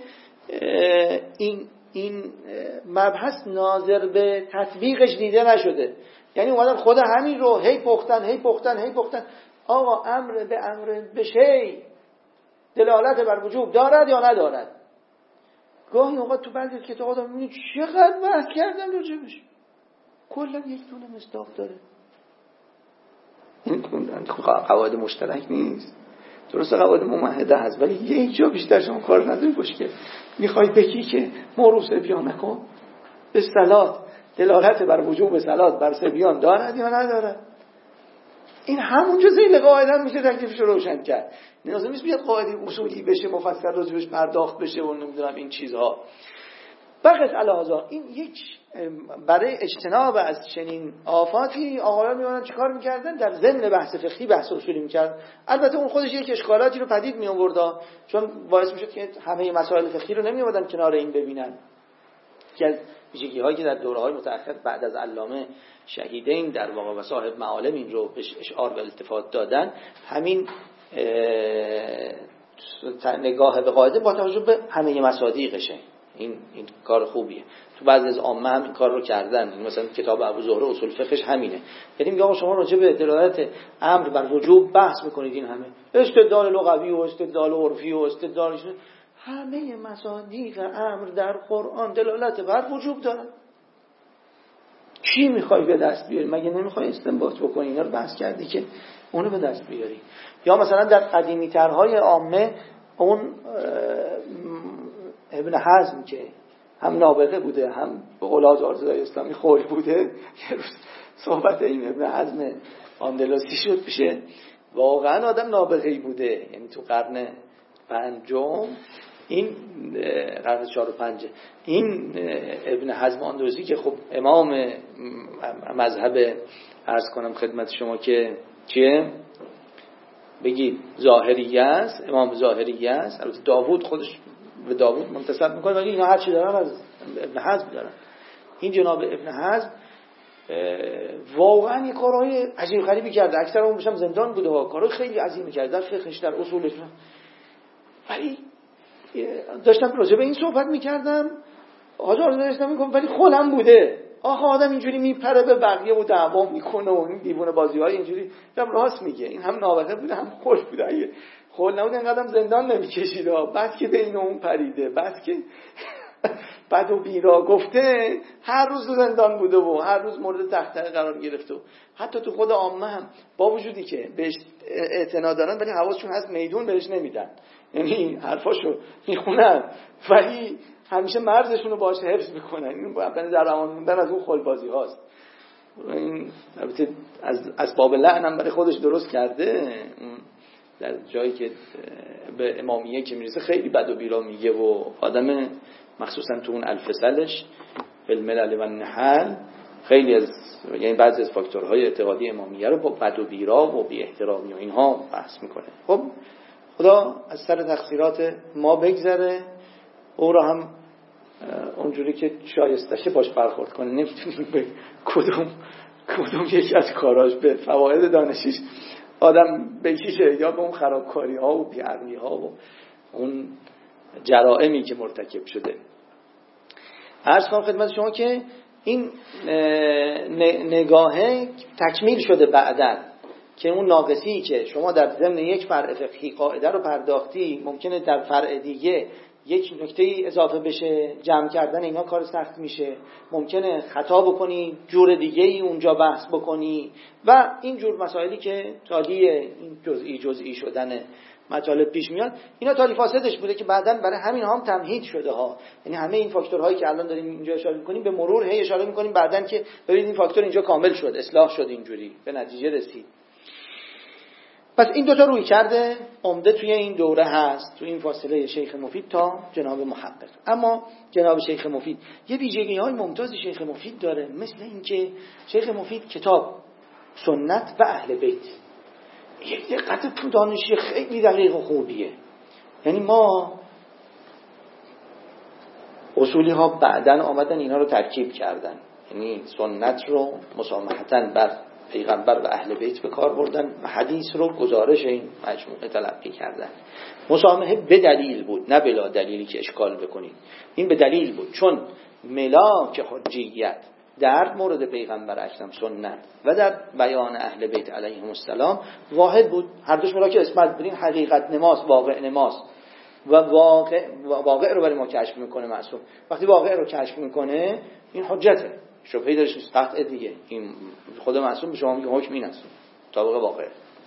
S2: این مبحث ناظر به تطبیقش دیده نشده. یعنی اومدن خود همین رو هی پختن. آقا امر به شی دلالت بر وجوب دارد یا ندارد؟ گاهی اوقات تو بعضی کتابا آدم میبینی چقدر بحث کردن راجبش، کلا یک دونه مصداق داره. این قواعد مشترک نیست، درسته قواعد ممهده هست، ولی یک جا بیشتر شما کار نداری باشه که میخوای بگی که موروث بیان نکن به صلات دلالت بر وجوب صلات بر سبیان دارد یا ندارد. این همونجا زیل قاعده میشه تکلیفش رو روشن کرد. لازم نیست بیاد قاعده اصولی بشه مفصل راجبش پرداخت بشه و نمیدونم این چیزها. بقیت علاوه این یک برای اجتناب از چنین آفاتی آقایان میومدن چیکار میکردن؟ در ضمن بحث فقهی بحث اصولی میکردن. البته اون خودش یک اشکالاتی رو پدید می آورد، چون باعث میشد که همه مسائل فقهی رو نمیومدن کنار این ببینن. که از ویژگی‌هایی که در دوره‌های متأخر بعد از علامه شهیدین در واقع و صاحب معالم این رو اشعار و التفات دادن، همین نگاه به قاعده با توجه به همه مصادیقشه. این کار خوبیه. تو بعضی از عامه هم این کار رو کردن. مثلا کتاب ابو زهره اصول فقهش همینه. یعنی میگه آقا شما راجع به دلالت امر بر وجوب بحث میکنید، این همه استدلال لغوی و استدلال عرفی و استدلال همه مصادیق امر در قرآن دلالت بر وجوب دارن. چی میخوای به دست بیاری؟ مگه نمیخوای استنباط بکنی؟ اینا رو بحث کردی که اونو به دست بیاری. یا مثلا در قدیمی ترهای عامه اون ابن حزم که هم نابغه بوده هم به اولاد آرزوهای اسلامی خول بوده، یه روز صحبت این ابن حزم آندلوسی شد بشه، واقعا آدم نابغه‌ای بوده، یعنی تو قرن پنجم، این قرن 4 و 5 این ابن حزم آندلوسی که خب امام مذهب عرض کنم خدمت شما که چیه؟ بگید ظاهریه است، امام ظاهریه است. البته داوود خودش به داوود منتسب میکنه، ولی اینا هر چی دارن از ابن حزم دارن. این جناب ابن حزم واقعا یه کارهای عجیب غریبی کرده، اکثر اون بشم زندان بوده ها، کارهای خیلی عظیمی کرده در فقهش در اصولش. ولی داشتم راجع به این صحبت میکردم، حاجی اسلامی میگم ولی خودم بوده. آخه آدم اینجوری میپره به بقیه و دعوا میکنه و این دیوونه بازی‌های اینجوری، دم راست میگه. این هم نابغه بوده هم خل بوده. اگه خل نبود اینقدرم زندان نمیکشید. بعد که بین اون پریده، بعد که بعد و بیرا گفته، هر روز زندان بوده و هر روز مورد تحقیق قرار گرفته. حتی تو خود عامه هم با وجودی که بهش اعتنا دارن ولی حواسشون هست میدون بهش نمیدن، یعنی حرفاشو میخونن ولی همیشه مرزشون رو باهاش حفظ میکنن. این باید در امان موندن از اون خلبازی هاست. این البته از اسباب لعن هم برای خودش درست کرده. در جایی که به امامیه که میرسه خیلی بد و بیرا میگه و آدم مخصوصا تو اون الفصلش فی الملل و النحل خیلی از، یعنی بعضی از فاکتورهای اعتقادی امامیه رو با بد و بیرا و بی احترامی و اینها بحث میکنه. خب خدا از سر تقصیرات ما بگذره، او را هم اونجوری که شایستشه باش برخورد کنه. نمیتونیم به کدوم یکی از کاراش به فواید دانشیش آدم بکشه یا به اون خرابکاری ها و بیعقلی ها و اون جرائمی که مرتکب شده. عرض کنم خدمت شما که این نگاهه تکمیل شده بعداً که اون ناقصی که شما در ضمن یک فرع فقهی قاعده رو پرداختی، ممکنه در فرع دیگه یک نکته اضافه بشه، جمع کردن اینا کار سخت میشه، ممکنه خطا بکنی جور دیگه ای اونجا بحث بکنی و این جور مسائلی که تالی این جزئی شدن مطالب پیش میاد. اینا تالی فاسدش بوده که بعداً برای همین هم تمهید شده ها. یعنی همه این فاکتورهایی که الان داریم اینجا اشاره می‌کنیم به مرور هی اشاره می‌کنیم بعداً که ببینید این فاکتور اینجا کامل شد، اصلاح شد، اینجوری به نتیجه رسید. پس این دوتا روی کرده عمده توی این دوره هست، توی این فاصله شیخ مفید تا جناب محقق. اما جناب شیخ مفید یه ویژگی‌های ممتاز شیخ مفید داره، مثل اینکه شیخ مفید کتاب سنت و اهل بیت یک دقت تو دانشی خیلی دقیق و خوبیه. یعنی ما اصولی ها بعدن آمدن اینا رو ترکیب کردن، یعنی سنت رو مسامحتاً بر پیغمبر و اهل بیت به کار بردن و حدیث رو گزارش این مجموعه تلقی کردن. مسامحه به دلیل بود، نه بلا دلیلی که اشکال بکنید. این به دلیل بود چون ملاک حجیت در مورد پیغمبر اکرم سنت و در بیان اهل بیت علیهم السلام واحد بود. هر دوش ملاک اسمت بودین، حقیقت نماست، واقع نماست و واقع رو برای ما کشف میکنه معصوم. وقتی واقع رو کشف میکنه این حجته، شبهه‌ای درش نیست، قطع دیگه. این خدا معصوم به شما میگه حکم این است طابق واقع.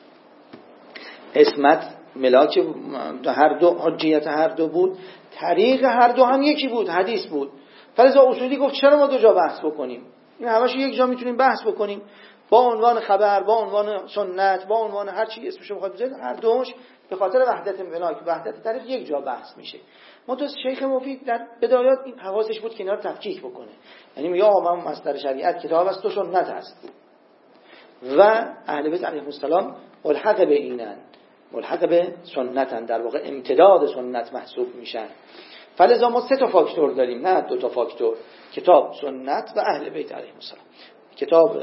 S2: اسمت ملاک هر دو، حجیت هر دو بود، طریق هر دو هم یکی بود، حدیث بود. فلذا اصولی گفت چرا ما دو جا بحث بکنیم؟ این همش یک جا میتونیم بحث بکنیم با عنوان خبر، با عنوان سنت، با عنوان هر چی اسمش رو بخواد بذارید، هر دوش به خاطر وحدت ملاک، وحدت طریق یک جا بحث میشه. منتها شیخ مفید در بدایات این حواسش بود که اینا رو تفکیک بکنه. یعنی میگه آقا من مصدر شریعت کتاب است، تو سنت هست و اهل بیت علیهم السلام ملحق به اینن، ملحق به سنتن، در واقع امتداد سنت محسوب میشن. فلذا ما 3 تا فاکتور داریم، نه 2 تا فاکتور: کتاب، سنت و اهل بیت علیهم السلام. کتاب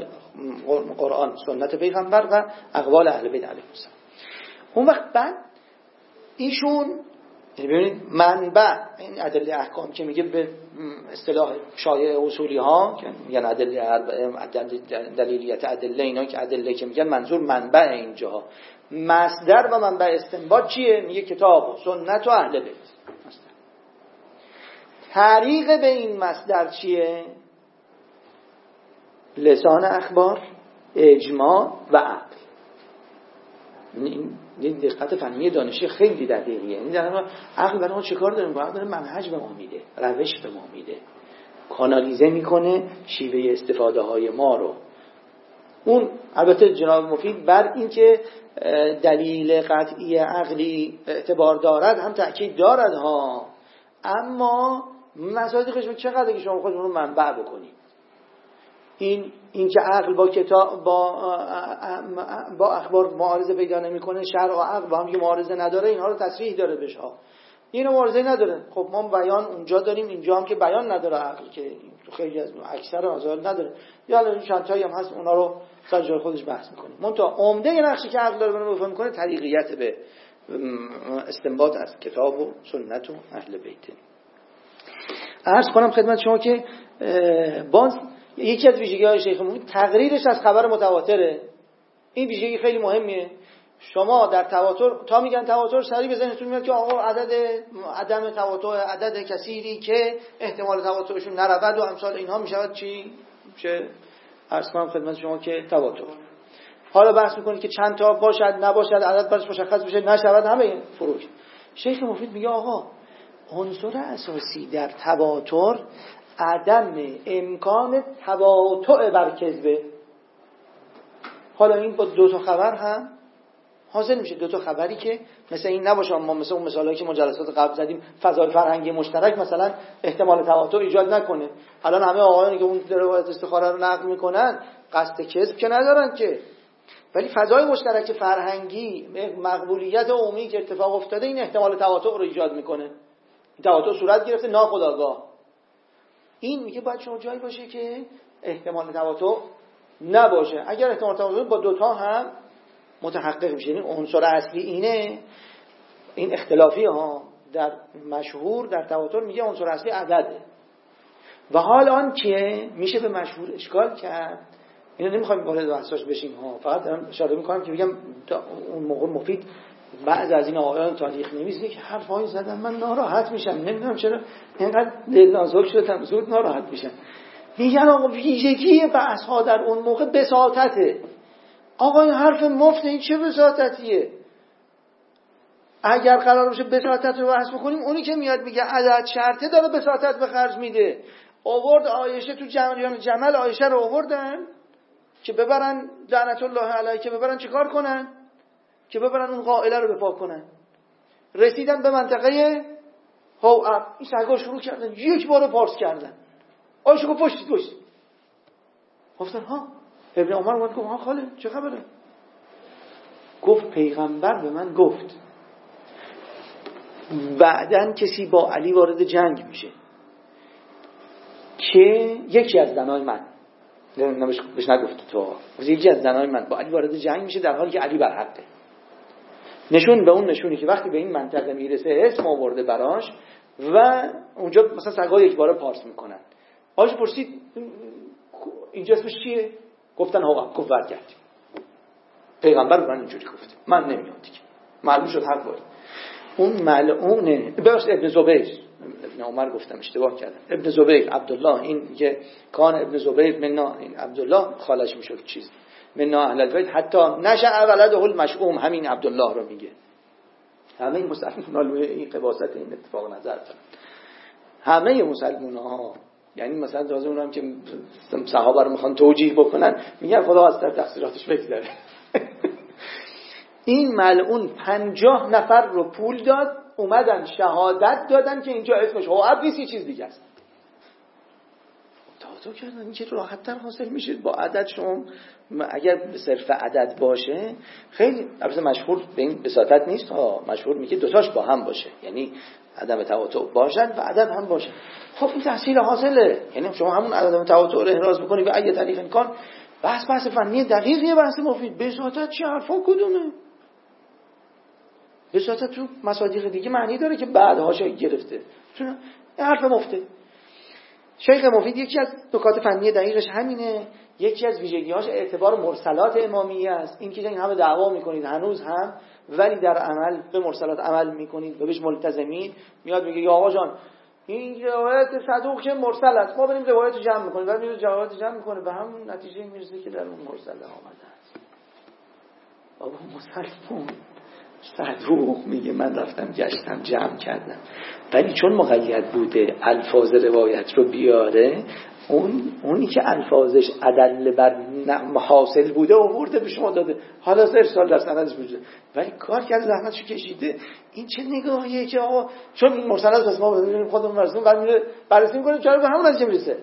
S2: قرآن، سنت پیغمبر و اقوال اهل بیت علیهم السلام. اون وقت بعد
S4: ایشون ببینید منبع این ادله احکام که میگه به اصطلاح شایع اصولی ها که میگن ادله دلیلیت ادله، اینا که ادله که میگن منظور منبع اینجاها. مصدر و منبع استنباط چیه؟ میگه کتاب و سنت و اهل بیت. طریق به این مصدر چیه؟ لسان اخبار، اجماع و عقل. این دقت فنی دانشی خیلی دقیقیه. یعنی در عقل برای ما چه کار داره؟ عقل داره منهج به ما میده، روش به ما میده، کانالیزه میکنه شیوه استفاده های ما رو. اون البته جناب مفید بر این که دلیل قطعی عقلی اعتبار دارد هم تأکید دارد ها، اما مصادیقش چقدر که شما خودتون رو منبع بکنید. این که عقل با کتاب با اخبار معارضه پیدا نمیکنه، شرع و عقل با هم که معارضه نداره، اینها رو تصریح داره بهش ها. اینو معارضه نداره. خب ما بیان اونجا داریم، اینجا هم که بیان نداره عقل، که خیلی از اکثر آزار نداره. یا چند تایی هم هست اونا رو سر جای خودش بحث میکنیم. منتها عمده نقشی که عقل داره بنو بفهم کنه طریقیت به استنباط از کتاب و سنت و اهل بیت. عرض کنم خدمت شما که باز یکی از ویژگی‌های شیخ مفید تقریرش از خبر متواتره. این ویژگی خیلی مهمیه. شما در تواتر تا میگن تواتر سریع به ذهنتون میاد که آقا عدم تواتر، عدد کثیری که احتمال تواترشون نرود و امثال اینها میشود چی؟ میشه عرض کنم خدمت شما که تواتر. حالا بحث میکنید که چند تا باشد نباشد، عدد برش مشخص بشه نشود، همه فروش. شیخ مفید میگه آقا عنصر اساسی در تواتر عدم امکان تواطؤ بر کذبه. حالا این با دو تا خبر هم حاصل میشه. دو تا خبری که مثل این نباشه، ما مثل اون مثالایی که مجلسات قبل زدیم فضای فرهنگی مشترک مثلا احتمال تواطؤ ایجاد نکنه. الان همه آقایانی که اون روایت استخاره رو نقل میکنن قصد کذب که ندارن که، ولی فضای مشترک فرهنگی، مقبولیت عمومی که اتفاق افتاده، این احتمال تواطؤ رو ایجاد میکنه. این تواطؤ صورت گرفته ناخودآگاه. این میگه باید شما جایی باشه که احتمال تواطؤ نباشه. اگر احتمال تواطؤ با دوتا هم متحقق میشه. این عنصر اصلی اینه. این اختلافی ها در مشهور در تواتر میگه عنصر اصلی عدده. و حال آن که میشه به مشهور اشکال کرد. اینو نمیخوایم وارد بحثش بشیم ها، فقط دارم اشاره میکنم که بگم اون موقع مفید بعض از این آقایان تاریخ نویسی که حرفایی زدن من ناراحت میشم، نمیدونم چرا اینقدر دلنازک شدم، زود ناراحت میشم. میگن آقا ویژگی بحث ها در اون موقع بساطته. آقا این حرف مفت، این چه بساطتیه؟ اگر قرار باشه بساطت رو بحث بکنیم، اونی که میاد میگه عدد شرطه داره بساطت به خرج میده. آورد عایشه تو جمل عایشه رو آوردن که ببرن لعنت الله علیه، که ببرن چیکار کنن؟ که ببرن اون قائله رو بپاک کنن. رسیدن به منطقه هوعب، این سگا شروع کردن یک بار پارس کردن. آیشه گفت پشت گفتن ها. ابن عمر اومد گفت ها خاله چه خبره؟ گفت پیغمبر به من گفت بعدن کسی با علی وارد جنگ میشه که یکی از زنای من، بهش نگفت تو، یکی از زنای من با علی وارد جنگ میشه در حالی که علی بر حقه. نشون به اون نشونی که وقتی به این منطقه میرسه اسم آورده براش و اونجا مثلا سگا یک بار پارس میکنن. آج پرسید اینجا اسمش چیه؟ گفتن هوعب. گفت برگردیم. پیغمبر من اینجوری گفت، من نمیام دیگه. معلوم شد حق داره. اون ملعونه بس ابن زبیر، ابن عمر گفتم اشتباه کردم، ابن زبیر عبدالله، این که کان ابن زبیر منا، این عبدالله خالش میشد چیز منا اهل البیت، حتی نشأ ولده المشؤوم، همین عبدالله رو میگه. همه مسلمان‌ها این قباست این اتفاق نظر دارن، همه مسلمان‌ها. یعنی مثلا تازه اونام که صحابه رو میخوان توجیه بکنن میگن خدا از تقصیراتش بگذره. این ملعون 50 نفر رو پول داد، اومدن شهادت دادن که اینجا اسمش هوعب نیست، یه چیز دیگه است. تو کردن این که راحت‌تر حاصل میشه با عدد. شما اگر به صرف عدد باشه خیلی البته مشهور به این بساطت نیست ها، مشهور میگه دوتاش با هم باشه، یعنی عدم تواطؤ باشن و عدد هم باشه. خب این تحصیل حاصله، یعنی شما همون عدم تواطؤ رو احراز بکنید و اگه طریق امکان بحث فنی دقیقیه، بحث مفید. بساطت چه حرفا کدومه؟ بساطه تو مصادیق دیگه معنی داره که بعدها شاید گرفته. چون این حرف مفته. شیخ مفید یکی از نکات فنی دقیقش همینه. یکی از ویژگی‌هاش اعتبار مرسلات امامیه است. این که این همه دعوا میکنید هنوز هم، ولی در عمل به مرسلات عمل میکنید و بهش ملتزمین. میاد میگه یا آقا جان این روایت صدوق که مرسل است، ما بریم روایت رو جمع میکنیم. بعد میره روایت جمع میکنه، به همون نتیجه میرسه که در اون مرسل آمده است. آقا مسلمون صدوق میگه من رفتم گشتم جمع کردم، ولی چون مقید بوده الفاظ روایت رو بیاره، اونی که الفاظش عدل بر حاصل بوده آورده به شما داده، حالا ارسال در سندش بوده، ولی کار کرده زحمتشو کشیده. این چه نگاهیه که آقا چون این مرسلات پس ما ببینیم خودمون مرسوم بررسی میکنیم چرا به همون نتیجه میرسه.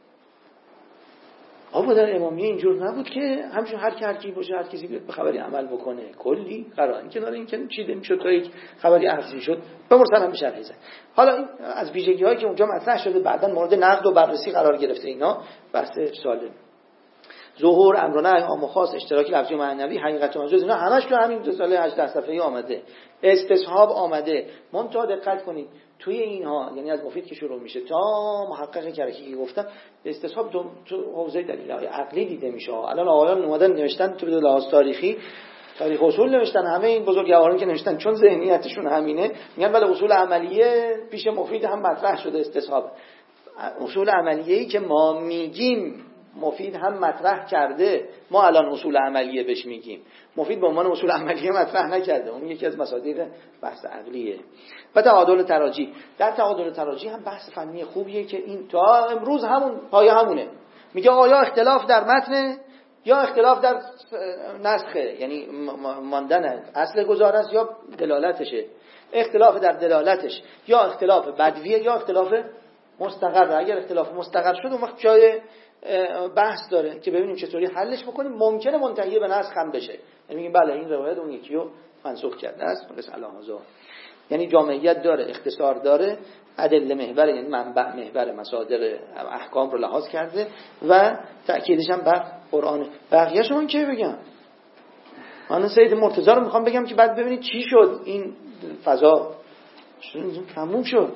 S4: آقا در امامیه اینجور نبود که همچون هر کی باشه هر کسی بیاد به خبری عمل بکنه، کلی قرار این کنار این که چیده میشد تا یک خبری عرضی شد به مرسل هم بشه حیزه. حالا این از ویژگی هایی که اونجا مطرح شده بعداً مورد نقد و بررسی قرار گرفته، اینا بحث ارسال، ظهور، امر و نهی، عام و خاص، اشتراک لفظی و معنوی، حقیقت و مجاز، اینا همش تو همین رساله 18 صفحه‌ای آمده. استصحاب آمده. منتها دقت کنید توی اینها، یعنی از مفید که شروع میشه تا محقق کرکی که گفتم، استصحاب تو حوزه دلیل‌های عقلی دیده میشه. الان آقایان اومدن نوشتن تو لحاظ تاریخی، تاریخ اصول نوشتن، همه این بزرگواران که نوشتن چون ذهنیتشون همینه میگن بله اصول عملیه پیش مفید هم مطرح شده. استصحاب اصول عملیه‌ای که ما میگیم مفید هم مطرح کرده، ما الان اصول عملیه بهش میگیم، مفید به عنوان اصول عملیه مطرح نکرده، اون یکی از مصادیق بحث عقلیه. و تعادل تراجی، در تعادل تراجی هم بحث فنی خوبیه که این تا امروز همون پایه همونه، میگه آیا اختلاف در متن یا اختلاف در نسخه، یعنی ماندن اصل گزاره است یا دلالتشه، اختلاف در دلالتش یا اختلاف بدویه یا اختلاف مستقر. اگر اختلاف مستقر شد اون وقت جای بحث داره که ببینیم چطوری حلش بکنیم. ممکنه منتهی به نسخ هم بشه، یعنی میگیم بله این روایت اون یکی رو منسوخ کرده است، یعنی جامعیت داره، اختصار داره، ادله محور یعنی منبع محور مصادر احکام رو لحاظ کرده و تأکیدش هم بر قرآن. بقیه‌شو من کی بگم؟ من سید مرتضی رو میخوام بگم که بعد ببینید چی شد این فضا تموم شد.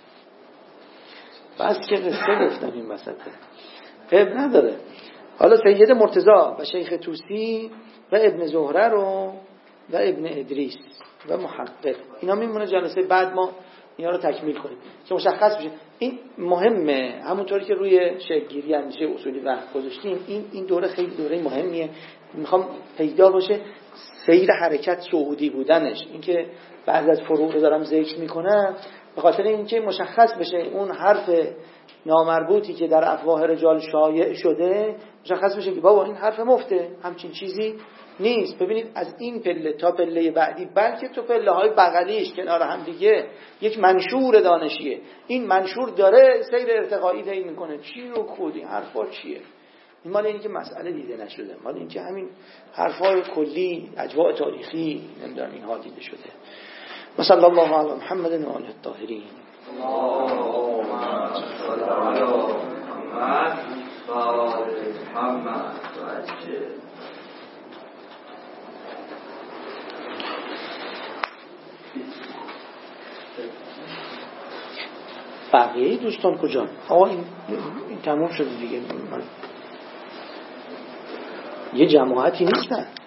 S4: بس که قصه گفتم این وسطه عیب نداره. حالا سید مرتضی و شیخ طوسی و ابن زهره رو و ابن ادریس و محقق، اینا میمونه جلسه بعد ما اینا رو تکمیل کنیم که مشخص بشه. این مهمه، همونطوری که روی شکل‌گیری اندیشه اصولی وقت گذاشتیم، این دوره خیلی دوره مهمیه. میخوام پیدا باشه سیر حرکت صعودی بودنش. اینکه بعضی از فروع رو دارم ذکر میکنم به خاطر اینکه مشخص بشه اون حرف نامربوطی که در افواه رجال شایع شده مشخص بشه که بابا این حرف مفته، همچین چیزی نیست. ببینید از این پله تا پله بعدی، بلکه تو پله های بغلیش کنار هم دیگه یک منشور دانشیه. این منشور داره سیر ارتقایی طی میکنه. چی رو خودی حرفا چیه؟ این مال اینکه مسئله دیده نشده، مال اینکه همین حرفای کلی اجواء تاریخی نمیدونم اینها دیده شده. مثلا الله علی محمد و آله الطاهرین. اللهم صل علی محمد و آل محمد. بقیه دوستان کجا؟ آقا این تموم شده دیگه. یه جماعتی نیستن.